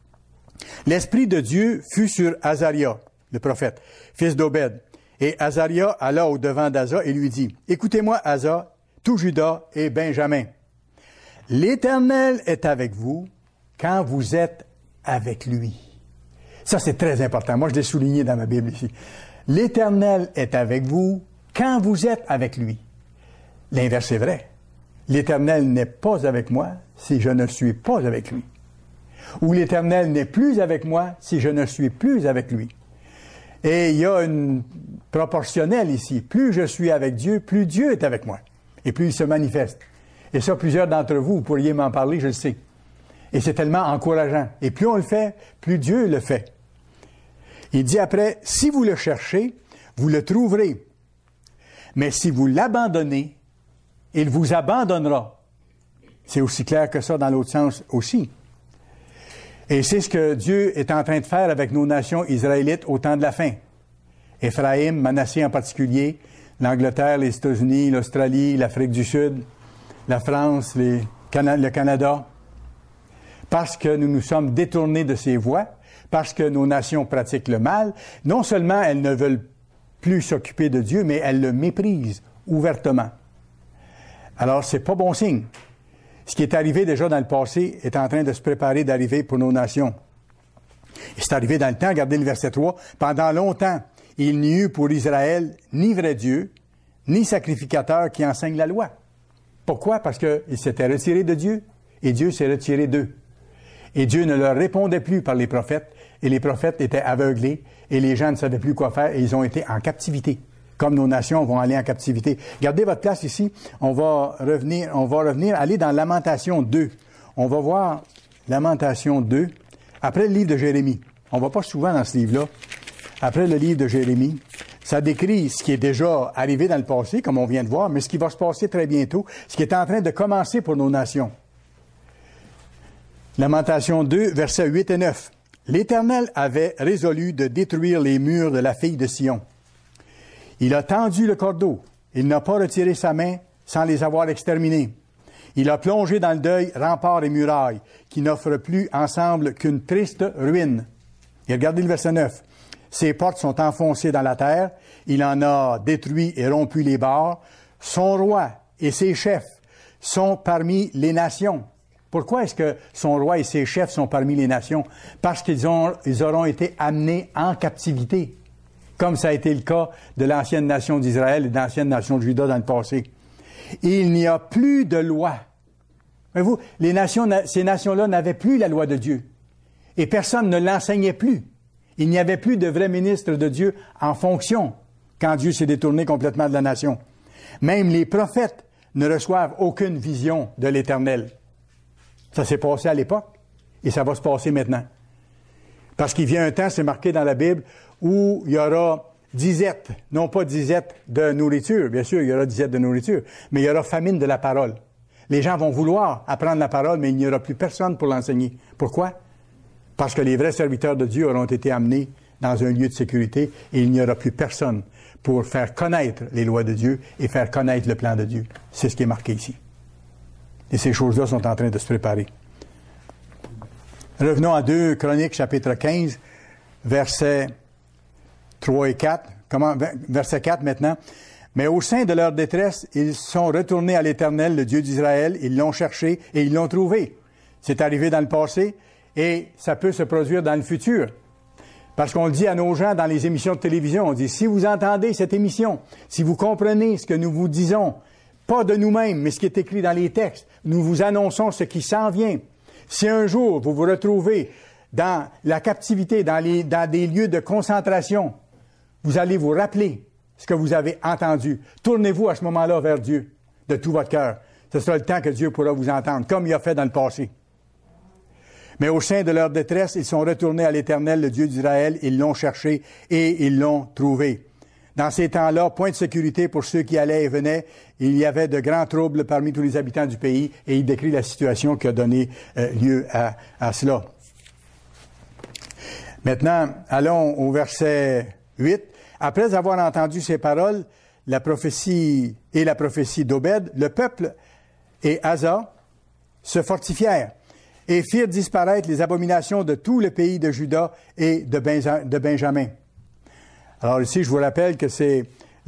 « L'Esprit de Dieu fut sur Azaria, le prophète, fils d'Obed. Et Azaria alla au-devant d'Asa et lui dit, « Écoutez-moi, Asa, tout Juda et Benjamin. L'Éternel est avec vous quand vous êtes avec lui. » Ça, c'est très important. Moi, je l'ai souligné dans ma Bible ici. L'Éternel est avec vous quand vous êtes avec lui. L'inverse est vrai. L'Éternel n'est pas avec moi si je ne suis pas avec lui. Ou l'Éternel n'est plus avec moi si je ne suis plus avec lui. Et il y a une proportionnelle ici. Plus je suis avec Dieu, plus Dieu est avec moi. Et plus il se manifeste. Et ça, plusieurs d'entre vous, vous pourriez m'en parler, je le sais. Et c'est tellement encourageant. Et plus on le fait, plus Dieu le fait. Il dit après, si vous le cherchez, vous le trouverez. Mais si vous l'abandonnez, Il vous abandonnera. C'est aussi clair que ça dans l'autre sens aussi. Et c'est ce que Dieu est en train de faire avec nos nations israélites au temps de la fin. Éphraïm, Manassé en particulier, l'Angleterre, les États-Unis, l'Australie, l'Afrique du Sud, la France, le Canada. Parce que nous nous sommes détournés de ces voies, parce que nos nations pratiquent le mal, non seulement elles ne veulent plus s'occuper de Dieu, mais elles le méprisent ouvertement. Alors, c'est pas bon signe. Ce qui est arrivé déjà dans le passé est en train de se préparer d'arriver pour nos nations. Et c'est arrivé dans le temps, regardez le verset 3, « Pendant longtemps, il n'y eut pour Israël ni vrai Dieu, ni sacrificateur qui enseigne la loi. » Pourquoi? Parce qu'ils s'étaient retirés de Dieu, et Dieu s'est retiré d'eux. Et Dieu ne leur répondait plus par les prophètes, et les prophètes étaient aveuglés, et les gens ne savaient plus quoi faire, et ils ont été en captivité. Comme nos nations vont aller en captivité. Gardez votre place ici. On va revenir, aller dans Lamentation 2. On va voir Lamentation 2, après le livre de Jérémie. On va pas souvent dans ce livre-là. Après le livre de Jérémie, ça décrit ce qui est déjà arrivé dans le passé, comme on vient de voir, mais ce qui va se passer très bientôt, ce qui est en train de commencer pour nos nations. Lamentation 2, versets 8 et 9. « L'Éternel avait résolu de détruire les murs de la fille de Sion. Il a tendu le cordeau. Il n'a pas retiré sa main sans les avoir exterminés. Il a plongé dans le deuil remparts et murailles, qui n'offrent plus ensemble qu'une triste ruine. » Et regardez le verset 9. « Ses portes sont enfoncées dans la terre. Il en a détruit et rompu les barres. Son roi et ses chefs sont parmi les nations. » Pourquoi est-ce que son roi et ses chefs sont parmi les nations? Parce qu'ils auront été amenés en captivité, comme ça a été le cas de l'ancienne nation d'Israël et de l'ancienne nation de Juda dans le passé. Et il n'y a plus de loi. Voyez-vous, ces nations-là n'avaient plus la loi de Dieu. Et personne ne l'enseignait plus. Il n'y avait plus de vrais ministres de Dieu en fonction quand Dieu s'est détourné complètement de la nation. Même les prophètes ne reçoivent aucune vision de l'Éternel. Ça s'est passé à l'époque et ça va se passer maintenant. Parce qu'il vient un temps, c'est marqué dans la Bible, où il y aura disette, non pas disette de nourriture, bien sûr, il y aura disette de nourriture, mais il y aura famine de la parole. Les gens vont vouloir apprendre la parole, mais il n'y aura plus personne pour l'enseigner. Pourquoi? Parce que les vrais serviteurs de Dieu auront été amenés dans un lieu de sécurité et il n'y aura plus personne pour faire connaître les lois de Dieu et faire connaître le plan de Dieu. C'est ce qui est marqué ici. Et ces choses-là sont en train de se préparer. Revenons à 2 Chroniques, chapitre 15, versets 3 et 4. Verset 4 maintenant. « Mais au sein de leur détresse, ils sont retournés à l'Éternel, le Dieu d'Israël. Ils l'ont cherché et ils l'ont trouvé. » C'est arrivé dans le passé et ça peut se produire dans le futur. Parce qu'on le dit à nos gens dans les émissions de télévision, on dit, si vous entendez cette émission, si vous comprenez ce que nous vous disons, pas de nous-mêmes, mais ce qui est écrit dans les textes, nous vous annonçons ce qui s'en vient. Si un jour vous vous retrouvez dans la captivité, dans des lieux de concentration, vous allez vous rappeler ce que vous avez entendu. Tournez-vous à ce moment-là vers Dieu, de tout votre cœur. Ce sera le temps que Dieu pourra vous entendre, comme il a fait dans le passé. Mais au sein de leur détresse, ils sont retournés à l'Éternel, le Dieu d'Israël, ils l'ont cherché et ils l'ont trouvé. Dans ces temps-là, point de sécurité pour ceux qui allaient et venaient. Il y avait de grands troubles parmi tous les habitants du pays et il décrit la situation qui a donné lieu à cela. Maintenant, allons au verset 8. Après avoir entendu ces paroles, la prophétie d'Obed, le peuple et Asa se fortifièrent et firent disparaître les abominations de tout le pays de Juda et de Benjamin. Alors ici, je vous rappelle que c'est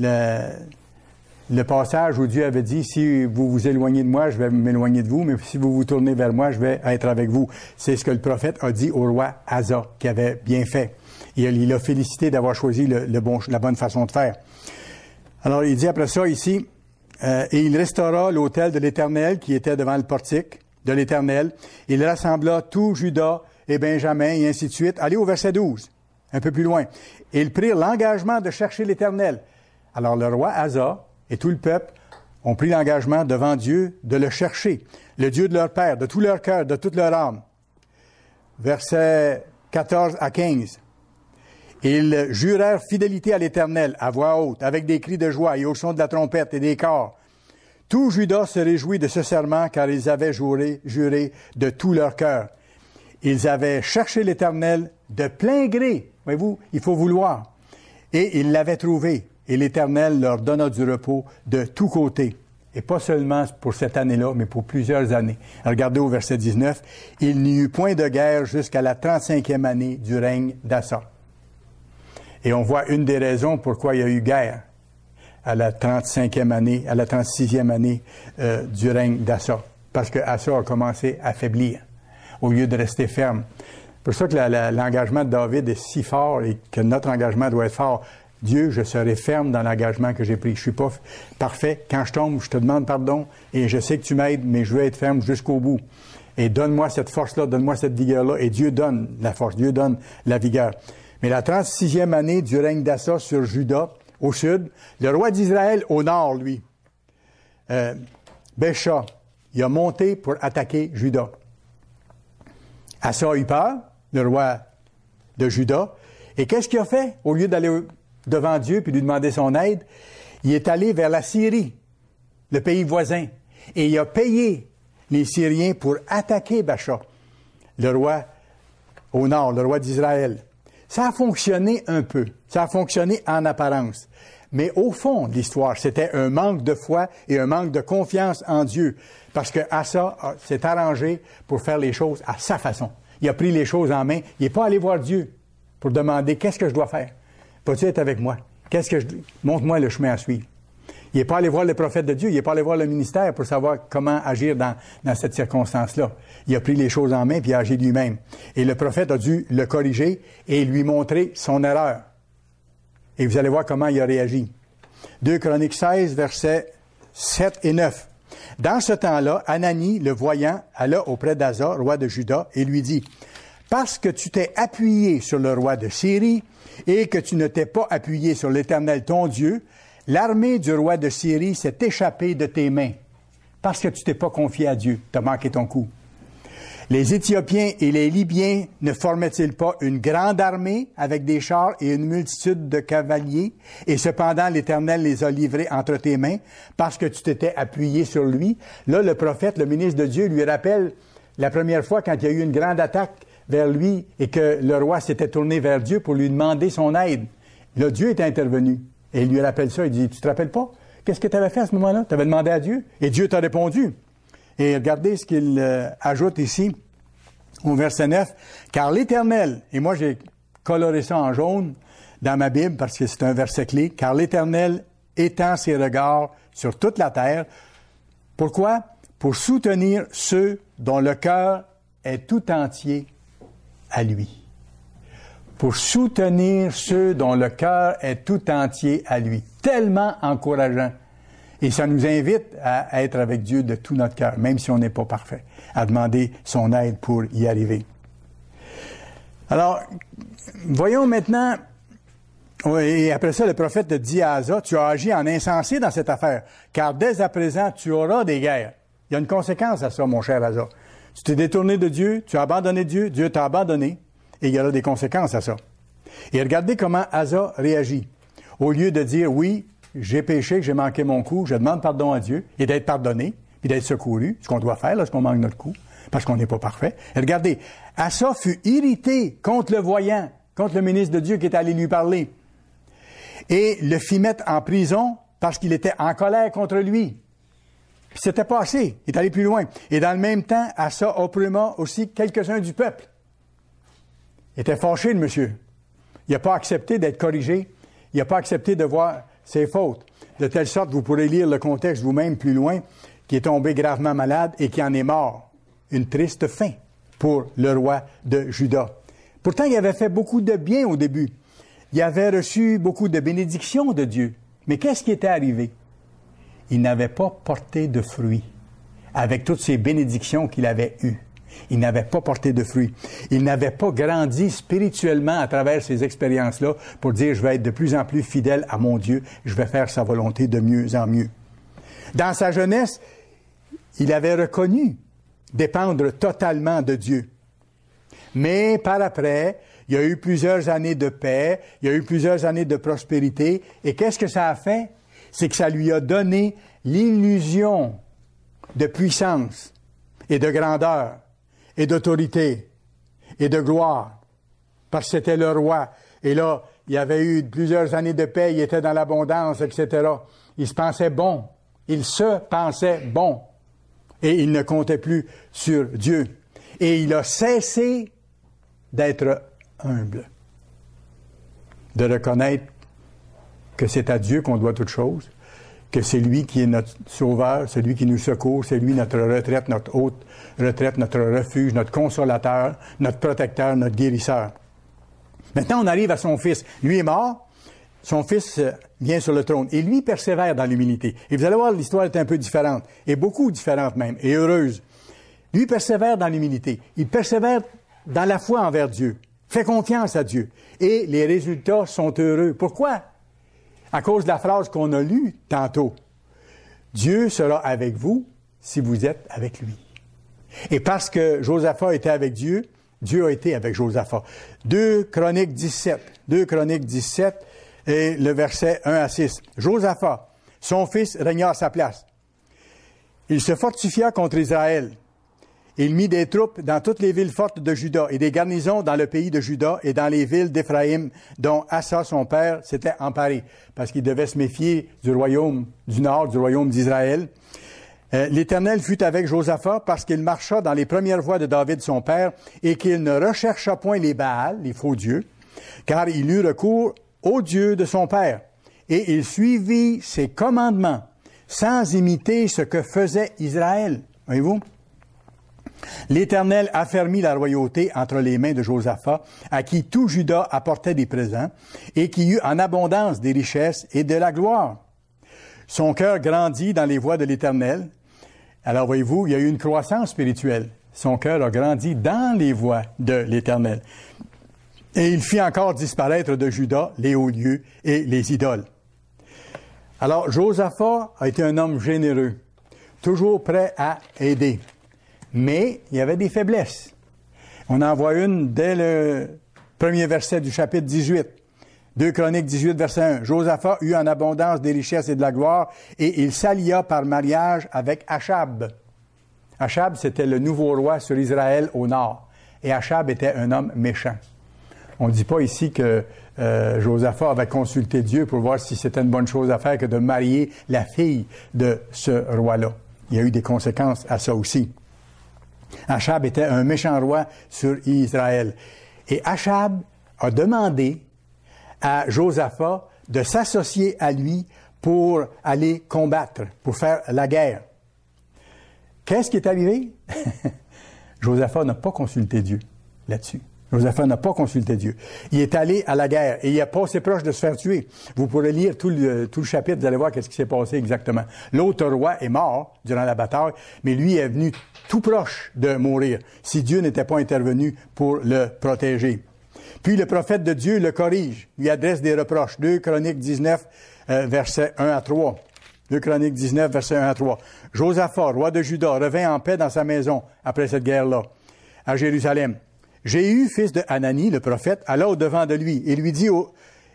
le passage où Dieu avait dit, si vous vous éloignez de moi, je vais m'éloigner de vous, mais si vous vous tournez vers moi, je vais être avec vous. C'est ce que le prophète a dit au roi Asa, qui avait bien fait. Il a félicité d'avoir choisi la bonne façon de faire. Alors, il dit après ça ici, et il restaura l'autel de l'Éternel qui était devant le portique de l'Éternel. Il rassembla tout Juda et Benjamin, et ainsi de suite. Allez au verset 12, un peu plus loin. Et ils prirent l'engagement de chercher l'Éternel. Alors, le roi Asa et tout le peuple ont pris l'engagement devant Dieu de le chercher, le Dieu de leur père, de tout leur cœur, de toute leur âme. Versets 14 à 15. Ils jurèrent fidélité à l'Éternel à voix haute, avec des cris de joie et au son de la trompette et des cors. Tout Juda se réjouit de ce serment car ils avaient juré de tout leur cœur. Ils avaient cherché l'Éternel de plein gré. Voyez-vous, il faut vouloir. Et ils l'avaient trouvé. Et l'Éternel leur donna du repos de tous côtés. Et pas seulement pour cette année-là, mais pour plusieurs années. Regardez au verset 19. Il n'y eut point de guerre jusqu'à la 35e année du règne d'Assa. Et on voit une des raisons pourquoi il y a eu guerre à la 35e année, à la 36e année du règne d'Assa. Parce que Assa a commencé à faiblir au lieu de rester ferme. C'est pour ça que l'engagement de David est si fort et que notre engagement doit être fort. Dieu, je serai ferme dans l'engagement que j'ai pris. Je suis pas parfait. Quand je tombe, je te demande pardon et je sais que tu m'aides, mais je veux être ferme jusqu'au bout. Et donne-moi cette force-là, donne-moi cette vigueur-là. Et Dieu donne la force, Dieu donne la vigueur. Mais la 36e année du règne d'Assa sur Juda, au sud, le roi d'Israël au nord, lui, Bécha, il a monté pour attaquer Juda. Assa a eu peur, le roi de Juda. Et qu'est-ce qu'il a fait? Au lieu d'aller devant Dieu puis lui demander son aide, il est allé vers la Syrie, le pays voisin. Et il a payé les Syriens pour attaquer Bécha, le roi au nord, le roi d'Israël. Ça a fonctionné un peu. Ça a fonctionné en apparence. Mais au fond de l'histoire, c'était un manque de foi et un manque de confiance en Dieu. Parce que Assa s'est arrangé pour faire les choses à sa façon. Il a pris les choses en main. Il n'est pas allé voir Dieu pour demander « Qu'est-ce que je dois faire? Peux-tu être avec moi? Montre-moi le chemin à suivre. » Il n'est pas allé voir le prophète de Dieu. Il n'est pas allé voir le ministère pour savoir comment agir dans cette circonstance-là. Il a pris les choses en main puis il a agi lui-même. Et le prophète a dû le corriger et lui montrer son erreur. Et vous allez voir comment il a réagi. 2 Chroniques 16, versets 7 et 9. Dans ce temps-là, Anani, le voyant, alla auprès d'Asa, roi de Juda, et lui dit, « Parce que tu t'es appuyé sur le roi de Syrie et que tu ne t'es pas appuyé sur l'Éternel ton Dieu, l'armée du roi de Syrie s'est échappée de tes mains. Parce que tu t'es pas confié à Dieu, tu as manqué ton coup. Les Éthiopiens et les Libyens ne formaient-ils pas une grande armée avec des chars et une multitude de cavaliers? Et cependant, l'Éternel les a livrés entre tes mains parce que tu t'étais appuyé sur lui. » Là, le prophète, le ministre de Dieu, lui rappelle la première fois quand il y a eu une grande attaque vers lui et que le roi s'était tourné vers Dieu pour lui demander son aide. Là, Dieu est intervenu. Et il lui rappelle ça. Il dit, « Tu te rappelles pas? Qu'est-ce que tu avais fait à ce moment-là? Tu avais demandé à Dieu. Et Dieu t'a répondu. » Et regardez ce qu'il ajoute ici au verset 9. « Car l'Éternel, et moi j'ai coloré ça en jaune dans ma Bible parce que c'est un verset clé, « Car l'Éternel étend ses regards sur toute la terre. » Pourquoi? Pour soutenir ceux dont le cœur est tout entier à lui. Pour soutenir ceux dont le cœur est tout entier à lui. Tellement encourageant. Et ça nous invite à être avec Dieu de tout notre cœur, même si on n'est pas parfait, à demander son aide pour y arriver. Alors, voyons maintenant, et après ça, le prophète dit à Asa, « Tu as agi en insensé dans cette affaire, car dès à présent, tu auras des guerres. » Il y a une conséquence à ça, mon cher Asa. Tu t'es détourné de Dieu, tu as abandonné Dieu, Dieu t'a abandonné, et il y aura des conséquences à ça. Et regardez comment Asa réagit. Au lieu de dire, « Oui, j'ai péché, que j'ai manqué mon coup, je demande pardon à Dieu, et d'être pardonné, puis d'être secouru, ce qu'on doit faire lorsqu'on manque notre coup, parce qu'on n'est pas parfait. » Et regardez, Asa fut irrité contre le voyant, contre le ministre de Dieu qui est allé lui parler, et le fit mettre en prison parce qu'il était en colère contre lui. Puis c'était pas assez, il est allé plus loin. Et dans le même temps, Asa opprima aussi quelques-uns du peuple. Il était fâché, le monsieur. Il n'a pas accepté d'être corrigé, il n'a pas accepté de voir ses fautes. De telle sorte, vous pourrez lire le contexte vous-même plus loin, qui est tombé gravement malade et qui en est mort. Une triste fin pour le roi de Juda. Pourtant, il avait fait beaucoup de bien au début. Il avait reçu beaucoup de bénédictions de Dieu. Mais qu'est-ce qui était arrivé? Il n'avait pas porté de fruits avec toutes ces bénédictions qu'il avait eues. Il n'avait pas porté de fruits. Il n'avait pas grandi spirituellement à travers ces expériences-là pour dire « Je vais être de plus en plus fidèle à mon Dieu, je vais faire sa volonté de mieux en mieux. » Dans sa jeunesse, il avait reconnu dépendre totalement de Dieu. Mais par après, il y a eu plusieurs années de paix, il y a eu plusieurs années de prospérité. Et qu'est-ce que ça a fait? C'est que ça lui a donné l'illusion de puissance et de grandeur et d'autorité et de gloire, parce que c'était le roi. Et là, il y avait eu plusieurs années de paix, il était dans l'abondance, etc. Il se pensait bon. Il se pensait bon. Et il ne comptait plus sur Dieu. Et il a cessé d'être humble, de reconnaître que c'est à Dieu qu'on doit toutes choses, que c'est lui qui est notre sauveur, c'est lui qui nous secourt, c'est lui notre retraite, notre haute retraite, notre refuge, notre consolateur, notre protecteur, notre guérisseur. Maintenant, on arrive à son fils. Lui est mort, son fils vient sur le trône. Et lui persévère dans l'humilité. Et vous allez voir, l'histoire est un peu différente, et beaucoup différente même, et heureuse. Lui persévère dans l'humilité. Il persévère dans la foi envers Dieu. Fait confiance à Dieu. Et les résultats sont heureux. Pourquoi? À cause de la phrase qu'on a lue tantôt. Dieu sera avec vous si vous êtes avec lui. Et parce que Josaphat était avec Dieu, Dieu a été avec Josaphat. 2 Chroniques 17. 2 Chroniques 17 et le verset 1 à 6. Josaphat, son fils, régna à sa place. Il se fortifia contre Israël. Il mit des troupes dans toutes les villes fortes de Juda et des garnisons dans le pays de Juda et dans les villes d'Éphraïm, dont Asa, son père, s'était emparé, parce qu'il devait se méfier du royaume du nord, du royaume d'Israël. L'Éternel fut avec Josaphat parce qu'il marcha dans les premières voies de David, son père, et qu'il ne rechercha point les Baals, les faux dieux, car il eut recours au Dieu de son père. Et il suivit ses commandements, sans imiter ce que faisait Israël. Voyez-vous? L'Éternel affermit la royauté entre les mains de Josaphat, à qui tout Juda apportait des présents, et qui eut en abondance des richesses et de la gloire. Son cœur grandit dans les voies de l'Éternel. Alors, voyez-vous, il y a eu une croissance spirituelle. Son cœur a grandi dans les voies de l'Éternel. Et il fit encore disparaître de Juda les hauts lieux et les idoles. Alors, Josaphat a été un homme généreux, toujours prêt à aider. Mais il y avait des faiblesses. On en voit une dès le premier verset du chapitre 18. 2 Chroniques 18, verset 1. Josaphat eut en abondance des richesses et de la gloire, et il s'allia par mariage avec Achab. Achab, c'était le nouveau roi sur Israël au nord. Et Achab était un homme méchant. On ne dit pas ici que Josaphat avait consulté Dieu pour voir si c'était une bonne chose à faire que de marier la fille de ce roi-là. Il y a eu des conséquences à ça aussi. Achab était un méchant roi sur Israël. Et Achab a demandé à Josaphat de s'associer à lui pour aller combattre, pour faire la guerre. Qu'est-ce qui est arrivé? Josaphat n'a pas consulté Dieu là-dessus. Josaphat n'a pas consulté Dieu. Il est allé à la guerre et il a passé proche de se faire tuer. Vous pourrez lire tout le chapitre, vous allez voir qu'est-ce qui s'est passé exactement. L'autre roi est mort durant la bataille, mais lui est venu tout proche de mourir si Dieu n'était pas intervenu pour le protéger. Puis le prophète de Dieu le corrige, lui adresse des reproches. 2 Chroniques 19, versets 1 à 3. 2 Chroniques 19, versets 1 à 3. Josaphat, roi de Juda, revint en paix dans sa maison après cette guerre-là, à Jérusalem. Jéhu, fils de Hanani, le prophète, alla au-devant de lui et lui dit au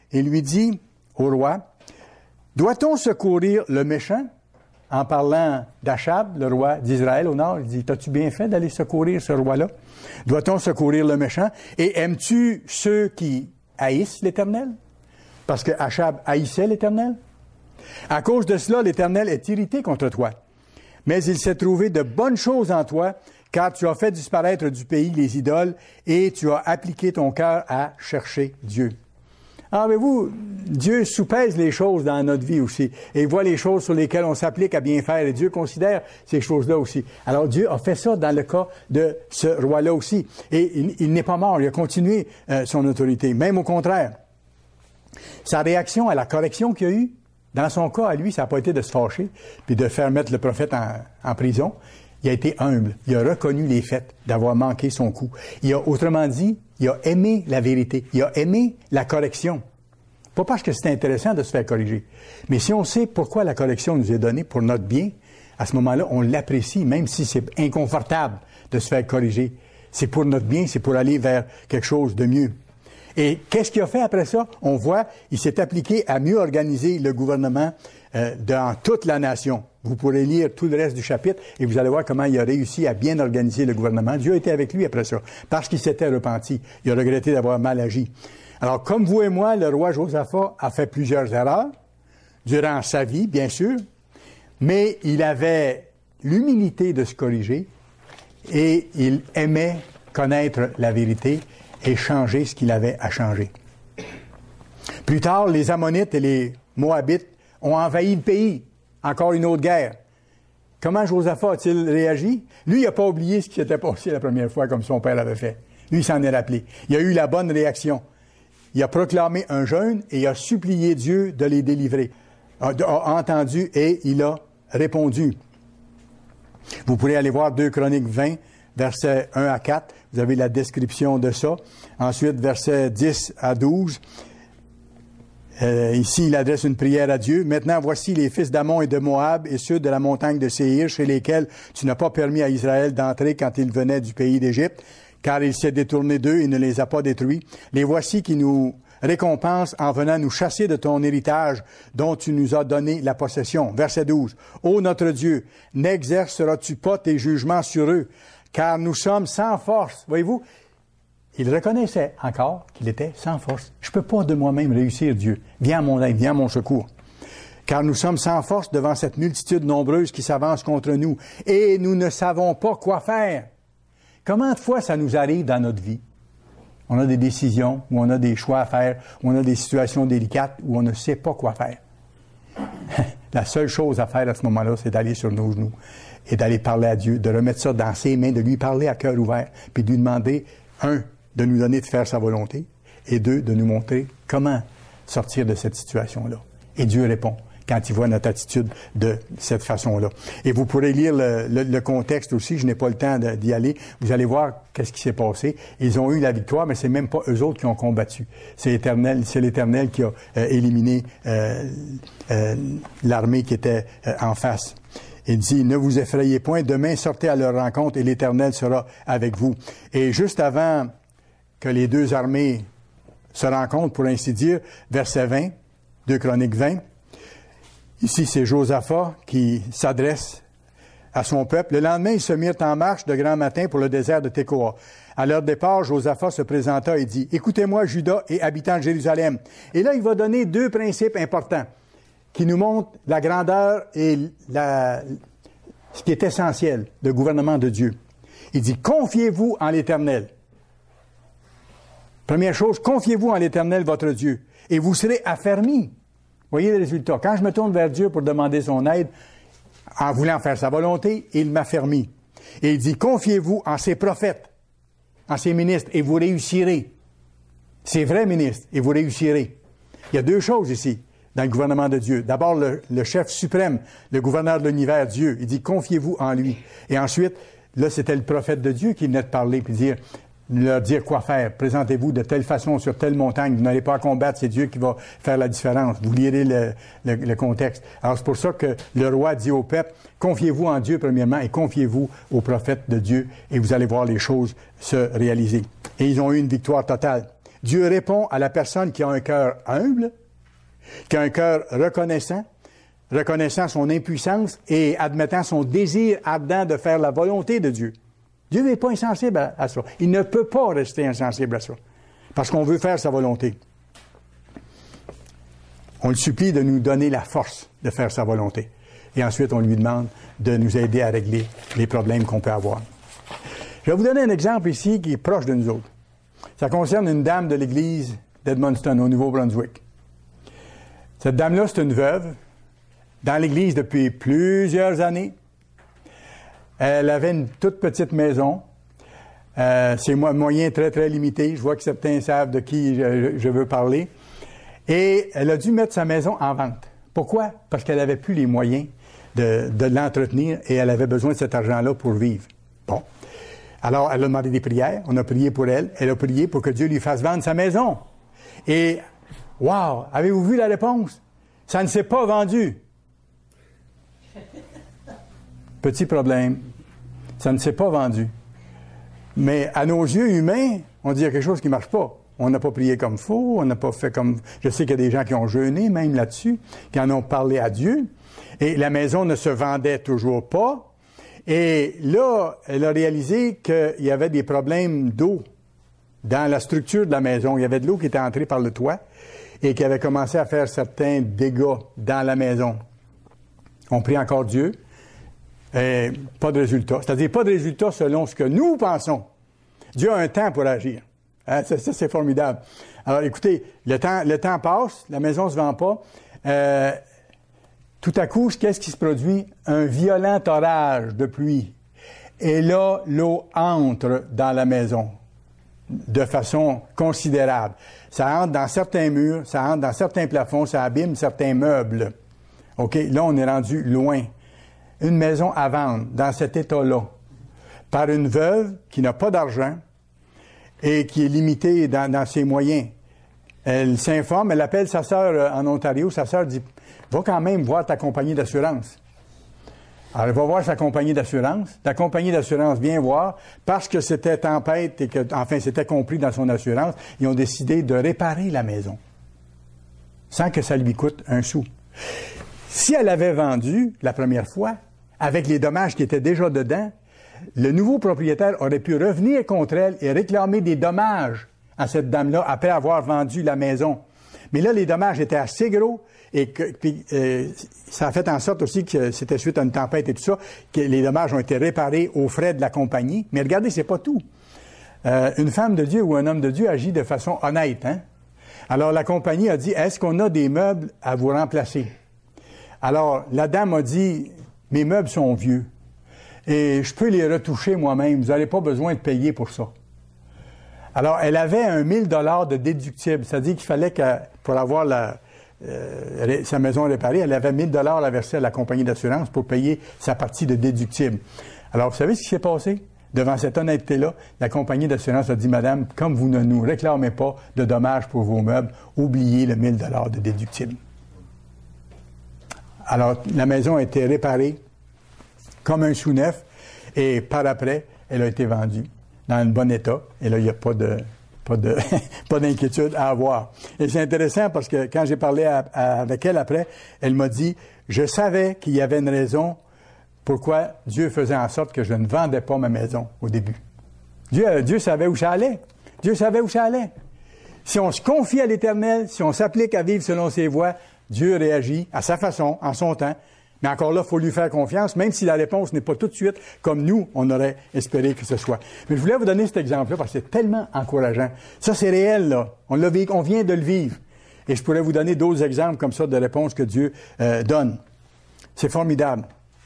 roi, « Doit-on secourir le méchant? » En parlant d'Achab, le roi d'Israël au nord, il dit, « T'as-tu bien fait d'aller secourir ce roi-là? Doit-on secourir le méchant? Et aimes-tu ceux qui haïssent l'Éternel? » Parce que Achab haïssait l'Éternel. « À cause de cela, l'Éternel est irrité contre toi. Mais il s'est trouvé de bonnes choses en toi, car tu as fait disparaître du pays les idoles et tu as appliqué ton cœur à chercher Dieu. » Alors, vous, Dieu soupèse les choses dans notre vie aussi et il voit les choses sur lesquelles on s'applique à bien faire et Dieu considère ces choses-là aussi. Alors, Dieu a fait ça dans le cas de ce roi-là aussi. Et il n'est pas mort, il a continué son autorité, même au contraire. Sa réaction à la correction qu'il y a eu, dans son cas, à lui, ça n'a pas été de se fâcher puis de faire mettre le prophète en prison. Il a été humble. Il a reconnu les faits d'avoir manqué son coup. Il a, autrement dit, il a aimé la vérité. Il a aimé la correction. Pas parce que c'est intéressant de se faire corriger. Mais si on sait pourquoi la correction nous est donnée pour notre bien, à ce moment-là, on l'apprécie, même si c'est inconfortable de se faire corriger. C'est pour notre bien, c'est pour aller vers quelque chose de mieux. Et qu'est-ce qu'il a fait après ça? On voit, il s'est appliqué à mieux organiser le gouvernement dans toute la nation. Vous pourrez lire tout le reste du chapitre et vous allez voir comment il a réussi à bien organiser le gouvernement. Dieu était avec lui après ça, parce qu'il s'était repenti. Il a regretté d'avoir mal agi. Alors, comme vous et moi, le roi Josaphat a fait plusieurs erreurs, durant sa vie, bien sûr, mais il avait l'humilité de se corriger et il aimait connaître la vérité et changer ce qu'il avait à changer. Plus tard, les Ammonites et les Moabites ont envahi le pays. Encore une autre guerre. Comment Josaphat a-t-il réagi? Lui, il n'a pas oublié ce qui s'était passé la première fois comme son père avait fait. Lui, il s'en est rappelé. Il a eu la bonne réaction. Il a proclamé un jeûne et il a supplié Dieu de les délivrer. A entendu et il a répondu. Vous pourrez aller voir 2 Chroniques 20, versets 1 à 4. Vous avez la description de ça. Ensuite, versets 10 à 12. Ici, il adresse une prière à Dieu. Maintenant, voici les fils d'Ammon et de Moab et ceux de la montagne de Séhir, chez lesquels tu n'as pas permis à Israël d'entrer quand il venait du pays d'Égypte, car il s'est détourné d'eux et ne les a pas détruits. Les voici qui nous récompensent en venant nous chasser de ton héritage dont tu nous as donné la possession. Verset 12. Ô notre Dieu, n'exerceras-tu pas tes jugements sur eux, car nous sommes sans force. Voyez-vous? Il reconnaissait encore qu'il était sans force. Je ne peux pas de moi-même réussir, Dieu. Viens à mon aide, viens à mon secours. Car nous sommes sans force devant cette multitude nombreuse qui s'avance contre nous, et nous ne savons pas quoi faire. Combien de fois ça nous arrive dans notre vie? On a des décisions, ou on a des choix à faire, ou on a des situations délicates, où on ne sait pas quoi faire. La seule chose à faire à ce moment-là, c'est d'aller sur nos genoux et d'aller parler à Dieu, de remettre ça dans ses mains, de lui parler à cœur ouvert, puis de lui demander, de nous donner de faire sa volonté, et 2, de nous montrer comment sortir de cette situation-là. Et Dieu répond quand il voit notre attitude de cette façon-là. Et vous pourrez lire le contexte aussi, je n'ai pas le temps d'y aller. Vous allez voir qu'est-ce qui s'est passé. Ils ont eu la victoire, mais c'est même pas eux autres qui ont combattu. C'est l'Éternel qui a éliminé l'armée qui était en face. Il dit, ne vous effrayez point, demain sortez à leur rencontre et l'Éternel sera avec vous. Et juste avant que les deux armées se rencontrent, pour ainsi dire, verset 20, 2 Chroniques 20, ici c'est Josaphat qui s'adresse à son peuple. Le lendemain, ils se mirent en marche de grand matin pour le désert de Tekoa. À leur départ, Josaphat se présenta et dit, « Écoutez-moi, Juda et habitants de Jérusalem. » Et là, il va donner 2 principes importants qui nous montrent la grandeur et ce qui est essentiel, le gouvernement de Dieu. Il dit, « Confiez-vous en l'Éternel. » Première chose, confiez-vous en l'Éternel, votre Dieu, et vous serez affermis. Voyez le résultat. Quand je me tourne vers Dieu pour demander son aide, en voulant faire sa volonté, il m'affermit. Et il dit, confiez-vous en ses prophètes, en ses ministres, et vous réussirez. Ses vrais ministres, et vous réussirez. Il y a 2 choses ici, dans le gouvernement de Dieu. D'abord, le chef suprême, le gouverneur de l'univers, Dieu. Il dit, confiez-vous en lui. Et ensuite, là, c'était le prophète de Dieu qui venait de parler, puis leur dire quoi faire. Présentez-vous de telle façon sur telle montagne. Vous n'allez pas à combattre, c'est Dieu qui va faire la différence. Vous lirez le contexte. Alors, c'est pour ça que le roi dit au peuple, confiez-vous en Dieu premièrement et confiez-vous aux prophètes de Dieu et vous allez voir les choses se réaliser. Et ils ont eu une victoire totale. Dieu répond à la personne qui a un cœur humble, qui a un cœur reconnaissant son impuissance et admettant son désir ardent de faire la volonté de Dieu. Dieu n'est pas insensible à ça. Il ne peut pas rester insensible à ça. Parce qu'on veut faire sa volonté. On le supplie de nous donner la force de faire sa volonté. Et ensuite, on lui demande de nous aider à régler les problèmes qu'on peut avoir. Je vais vous donner un exemple ici qui est proche de nous autres. Ça concerne une dame de l'église d'Edmundston, au Nouveau-Brunswick. Cette dame-là, c'est une veuve, dans l'église depuis plusieurs années. Elle avait une toute petite maison. C'est moyen très, très limité. Je vois que certains savent de qui je veux parler. Et elle a dû mettre sa maison en vente. Pourquoi? Parce qu'elle n'avait plus les moyens de l'entretenir et elle avait besoin de cet argent-là pour vivre. Bon. Alors, elle a demandé des prières. On a prié pour elle. Elle a prié pour que Dieu lui fasse vendre sa maison. Et, wow! Avez-vous vu la réponse? Ça ne s'est pas vendu. Petit problème, ça ne s'est pas vendu. Mais à nos yeux humains, on dit qu'il y a quelque chose qui ne marche pas. On n'a pas prié comme faut, on n'a pas fait comme... Je sais qu'il y a des gens qui ont jeûné même là-dessus, qui en ont parlé à Dieu. Et la maison ne se vendait toujours pas. Et là, elle a réalisé qu'il y avait des problèmes d'eau dans la structure de la maison. Il y avait de l'eau qui était entrée par le toit et qui avait commencé à faire certains dégâts dans la maison. On prie encore Dieu. Et pas de résultat. C'est-à-dire pas de résultat selon ce que nous pensons. Dieu a un temps pour agir. Hein, ça, c'est formidable. Alors, écoutez, le temps passe, la maison ne se vend pas. Tout à coup, qu'est-ce qui se produit? Un violent orage de pluie. Et là, l'eau entre dans la maison de façon considérable. Ça entre dans certains murs, ça entre dans certains plafonds, ça abîme certains meubles. OK? Là, on est rendu loin. Une maison à vendre dans cet état-là, par une veuve qui n'a pas d'argent et qui est limitée dans ses moyens. Elle s'informe, elle appelle sa sœur en Ontario. Sa sœur dit, va quand même voir ta compagnie d'assurance. Alors, elle va voir sa compagnie d'assurance. La compagnie d'assurance vient voir, parce que c'était tempête et que, enfin, c'était compris dans son assurance, ils ont décidé de réparer la maison, sans que ça lui coûte un sou. Si elle avait vendu la première fois, avec les dommages qui étaient déjà dedans, le nouveau propriétaire aurait pu revenir contre elle et réclamer des dommages à cette dame-là après avoir vendu la maison. Mais là, les dommages étaient assez gros et ça a fait en sorte aussi que c'était suite à une tempête et tout ça, que les dommages ont été réparés aux frais de la compagnie. Mais regardez, c'est pas tout. Une femme de Dieu ou un homme de Dieu agit de façon honnête, hein? Alors, la compagnie a dit, est-ce qu'on a des meubles à vous remplacer? Alors, la dame a dit, mes meubles sont vieux et je peux les retoucher moi-même. Vous n'avez pas besoin de payer pour ça. Alors, elle avait un 1000 $ de déductible. C'est-à-dire qu'il fallait que, pour avoir sa maison réparée, elle avait 1000 $ à verser à la compagnie d'assurance pour payer sa partie de déductible. Alors, vous savez ce qui s'est passé? Devant cette honnêteté-là, la compagnie d'assurance a dit, madame, comme vous ne nous réclamez pas de dommages pour vos meubles, oubliez le 1000 $ de déductible. Alors, la maison a été réparée comme un sous-neuf et par après, elle a été vendue dans un bon état. Et là, il n'y a pas d'inquiétude à avoir. Et c'est intéressant parce que quand j'ai parlé avec elle après, elle m'a dit, je savais qu'il y avait une raison pourquoi Dieu faisait en sorte que je ne vendais pas ma maison au début. Dieu savait où ça allait. Dieu savait où ça allait. Si on se confie à l'Éternel, si on s'applique à vivre selon ses voies, Dieu réagit à sa façon, en son temps. Mais encore là, il faut lui faire confiance, même si la réponse n'est pas tout de suite comme nous, on aurait espéré que ce soit. Mais je voulais vous donner cet exemple-là parce que c'est tellement encourageant. Ça, c'est réel, là. On vient de le vivre. Et je pourrais vous donner d'autres exemples comme ça de réponses que Dieu donne. C'est formidable.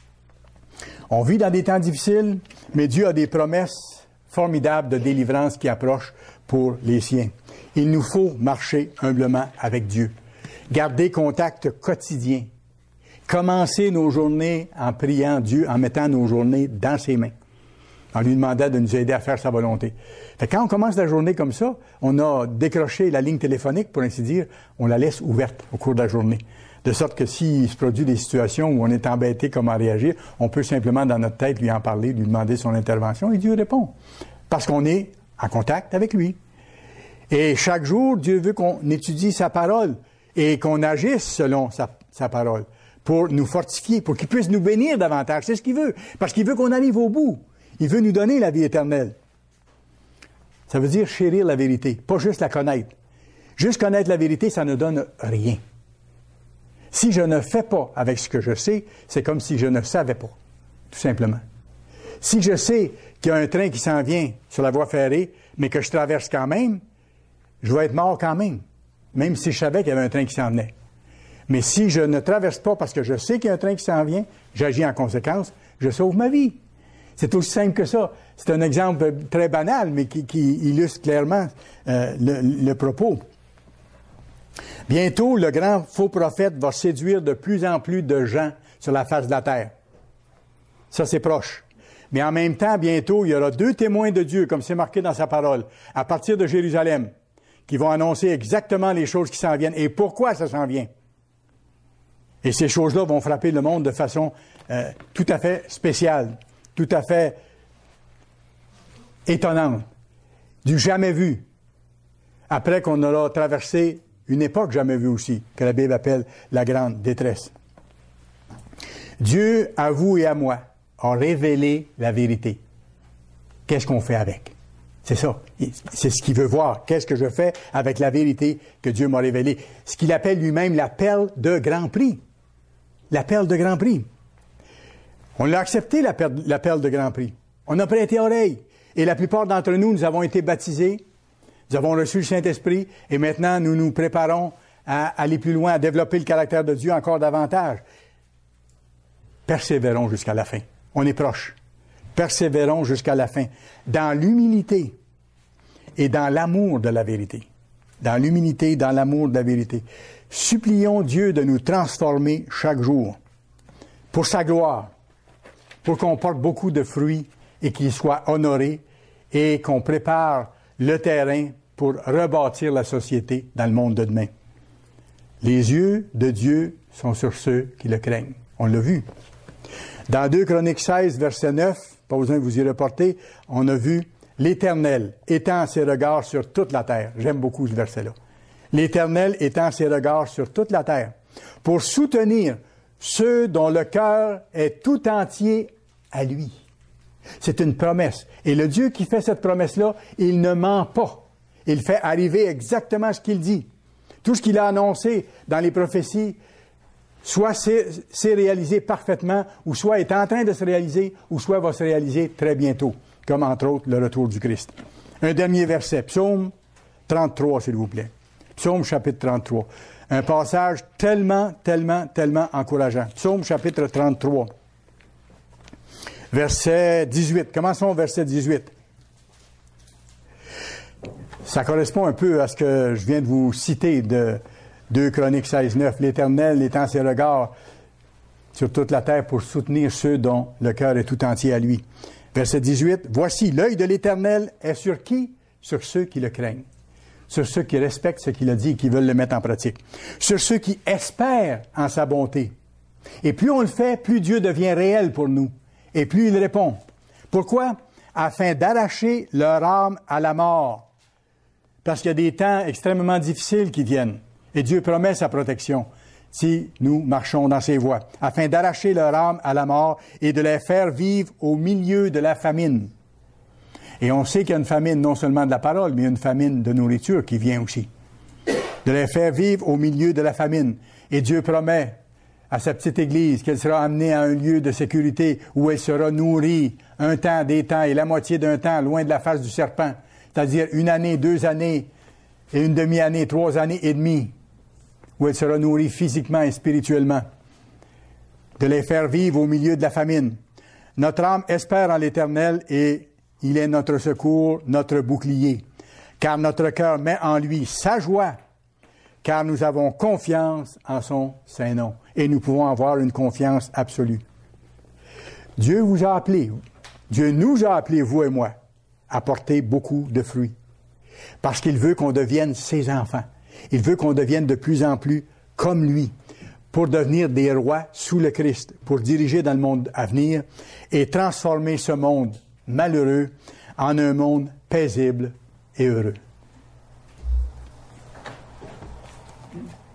On vit dans des temps difficiles, mais Dieu a des promesses formidables de délivrance qui approchent pour les siens. Il nous faut marcher humblement avec Dieu. Garder contact quotidien. Commencer nos journées en priant Dieu, en mettant nos journées dans ses mains. En lui demandant de nous aider à faire sa volonté. Fait que quand on commence la journée comme ça, on a décroché la ligne téléphonique, pour ainsi dire, on la laisse ouverte au cours de la journée. De sorte que s'il se produit des situations où on est embêté, comment réagir, on peut simplement dans notre tête lui en parler, lui demander son intervention et Dieu répond. Parce qu'on est en contact avec lui. Et chaque jour, Dieu veut qu'on étudie sa parole et qu'on agisse selon sa parole pour nous fortifier, pour qu'il puisse nous bénir davantage. C'est ce qu'il veut, parce qu'il veut qu'on arrive au bout. Il veut nous donner la vie éternelle. Ça veut dire chérir la vérité, pas juste la connaître. Juste connaître la vérité, ça ne donne rien. Si je ne fais pas avec ce que je sais, c'est comme si je ne savais pas, tout simplement. Si je sais qu'il y a un train qui s'en vient sur la voie ferrée, mais que je traverse quand même, je vais être mort quand même si je savais qu'il y avait un train qui s'en venait. Mais si je ne traverse pas parce que je sais qu'il y a un train qui s'en vient, j'agis en conséquence, je sauve ma vie. C'est aussi simple que ça. C'est un exemple très banal, mais qui illustre clairement le propos. Bientôt, le grand faux prophète va séduire de plus en plus de gens sur la face de la terre. Ça, c'est proche. Mais en même temps, bientôt, il y aura 2 témoins de Dieu, comme c'est marqué dans sa parole, à partir de Jérusalem, qui vont annoncer exactement les choses qui s'en viennent et pourquoi ça s'en vient. Et ces choses-là vont frapper le monde de façon tout à fait spéciale, tout à fait étonnante, du jamais vu. après qu'on aura traversé une époque jamais vue aussi, que la Bible appelle la grande détresse. Dieu, à vous et à moi, a révélé la vérité. Qu'est-ce qu'on fait avec? C'est ça. C'est ce qu'il veut voir. Qu'est-ce que je fais avec la vérité que Dieu m'a révélée? Ce qu'il appelle lui-même la perle de grand prix. La perle de grand prix. On l'a accepté, la perle de grand prix. On a prêté oreille. Et la plupart d'entre nous, nous avons été baptisés. Nous avons reçu le Saint-Esprit. Et maintenant, nous nous préparons à aller plus loin, à développer le caractère de Dieu encore davantage. Persévérons jusqu'à la fin. On est proche. Persévérons jusqu'à la fin. Dans l'humilité et dans l'amour de la vérité. Dans l'humilité et dans l'amour de la vérité. Supplions Dieu de nous transformer chaque jour pour sa gloire, pour qu'on porte beaucoup de fruits et qu'il soit honoré et qu'on prépare le terrain pour rebâtir la société dans le monde de demain. Les yeux de Dieu sont sur ceux qui le craignent. On l'a vu. Dans 2 Chroniques 16, verset 9, pas besoin de vous y reporter, on a vu l'Éternel étend ses regards sur toute la terre. J'aime beaucoup ce verset-là. L'Éternel étend ses regards sur toute la terre pour soutenir ceux dont le cœur est tout entier à lui. C'est une promesse. Et le Dieu qui fait cette promesse-là, il ne ment pas. Il fait arriver exactement ce qu'il dit. Tout ce qu'il a annoncé dans les prophéties, soit c'est réalisé parfaitement, ou soit est en train de se réaliser, ou soit va se réaliser très bientôt, comme entre autres le retour du Christ. Un dernier verset, Psaume 33, s'il vous plaît. Psaume chapitre 33. Un passage tellement encourageant. Psaume chapitre 33. Verset 18. Commençons au verset 18. Ça correspond un peu à ce que je viens de vous citer de 2 Chroniques 16, 9. L'Éternel étend ses regards sur toute la terre pour soutenir ceux dont le cœur est tout entier à lui. Verset 18. Voici, l'œil de l'Éternel est sur qui? Sur ceux qui le craignent. Sur ceux qui respectent ce qu'il a dit et qui veulent le mettre en pratique. Sur ceux qui espèrent en sa bonté. Et plus on le fait, plus Dieu devient réel pour nous. Et plus il répond. Pourquoi? Afin d'arracher leur âme à la mort. Parce qu'il y a des temps extrêmement difficiles qui viennent. Et Dieu promet sa protection si nous marchons dans ses voies. Afin d'arracher leur âme à la mort et de les faire vivre au milieu de la famine. Et on sait qu'il y a une famine non seulement de la parole, mais il y a une famine de nourriture qui vient aussi. De les faire vivre au milieu de la famine. Et Dieu promet à sa petite Église qu'elle sera amenée à un lieu de sécurité où elle sera nourrie un temps, des temps et la moitié d'un temps loin de la face du serpent. C'est-à-dire 1 année, 2 années et une demi-année, 3 années et demie où elle sera nourrie physiquement et spirituellement. De les faire vivre au milieu de la famine. Notre âme espère en l'Éternel et il est notre secours, notre bouclier. Car notre cœur met en lui sa joie, car nous avons confiance en son saint nom. Et nous pouvons avoir une confiance absolue. Dieu vous a appelé, Dieu nous a appelés, vous et moi, à porter beaucoup de fruits. Parce qu'il veut qu'on devienne ses enfants. Il veut qu'on devienne de plus en plus comme lui, pour devenir des rois sous le Christ, pour diriger dans le monde à venir et transformer ce monde malheureux en un monde paisible et heureux.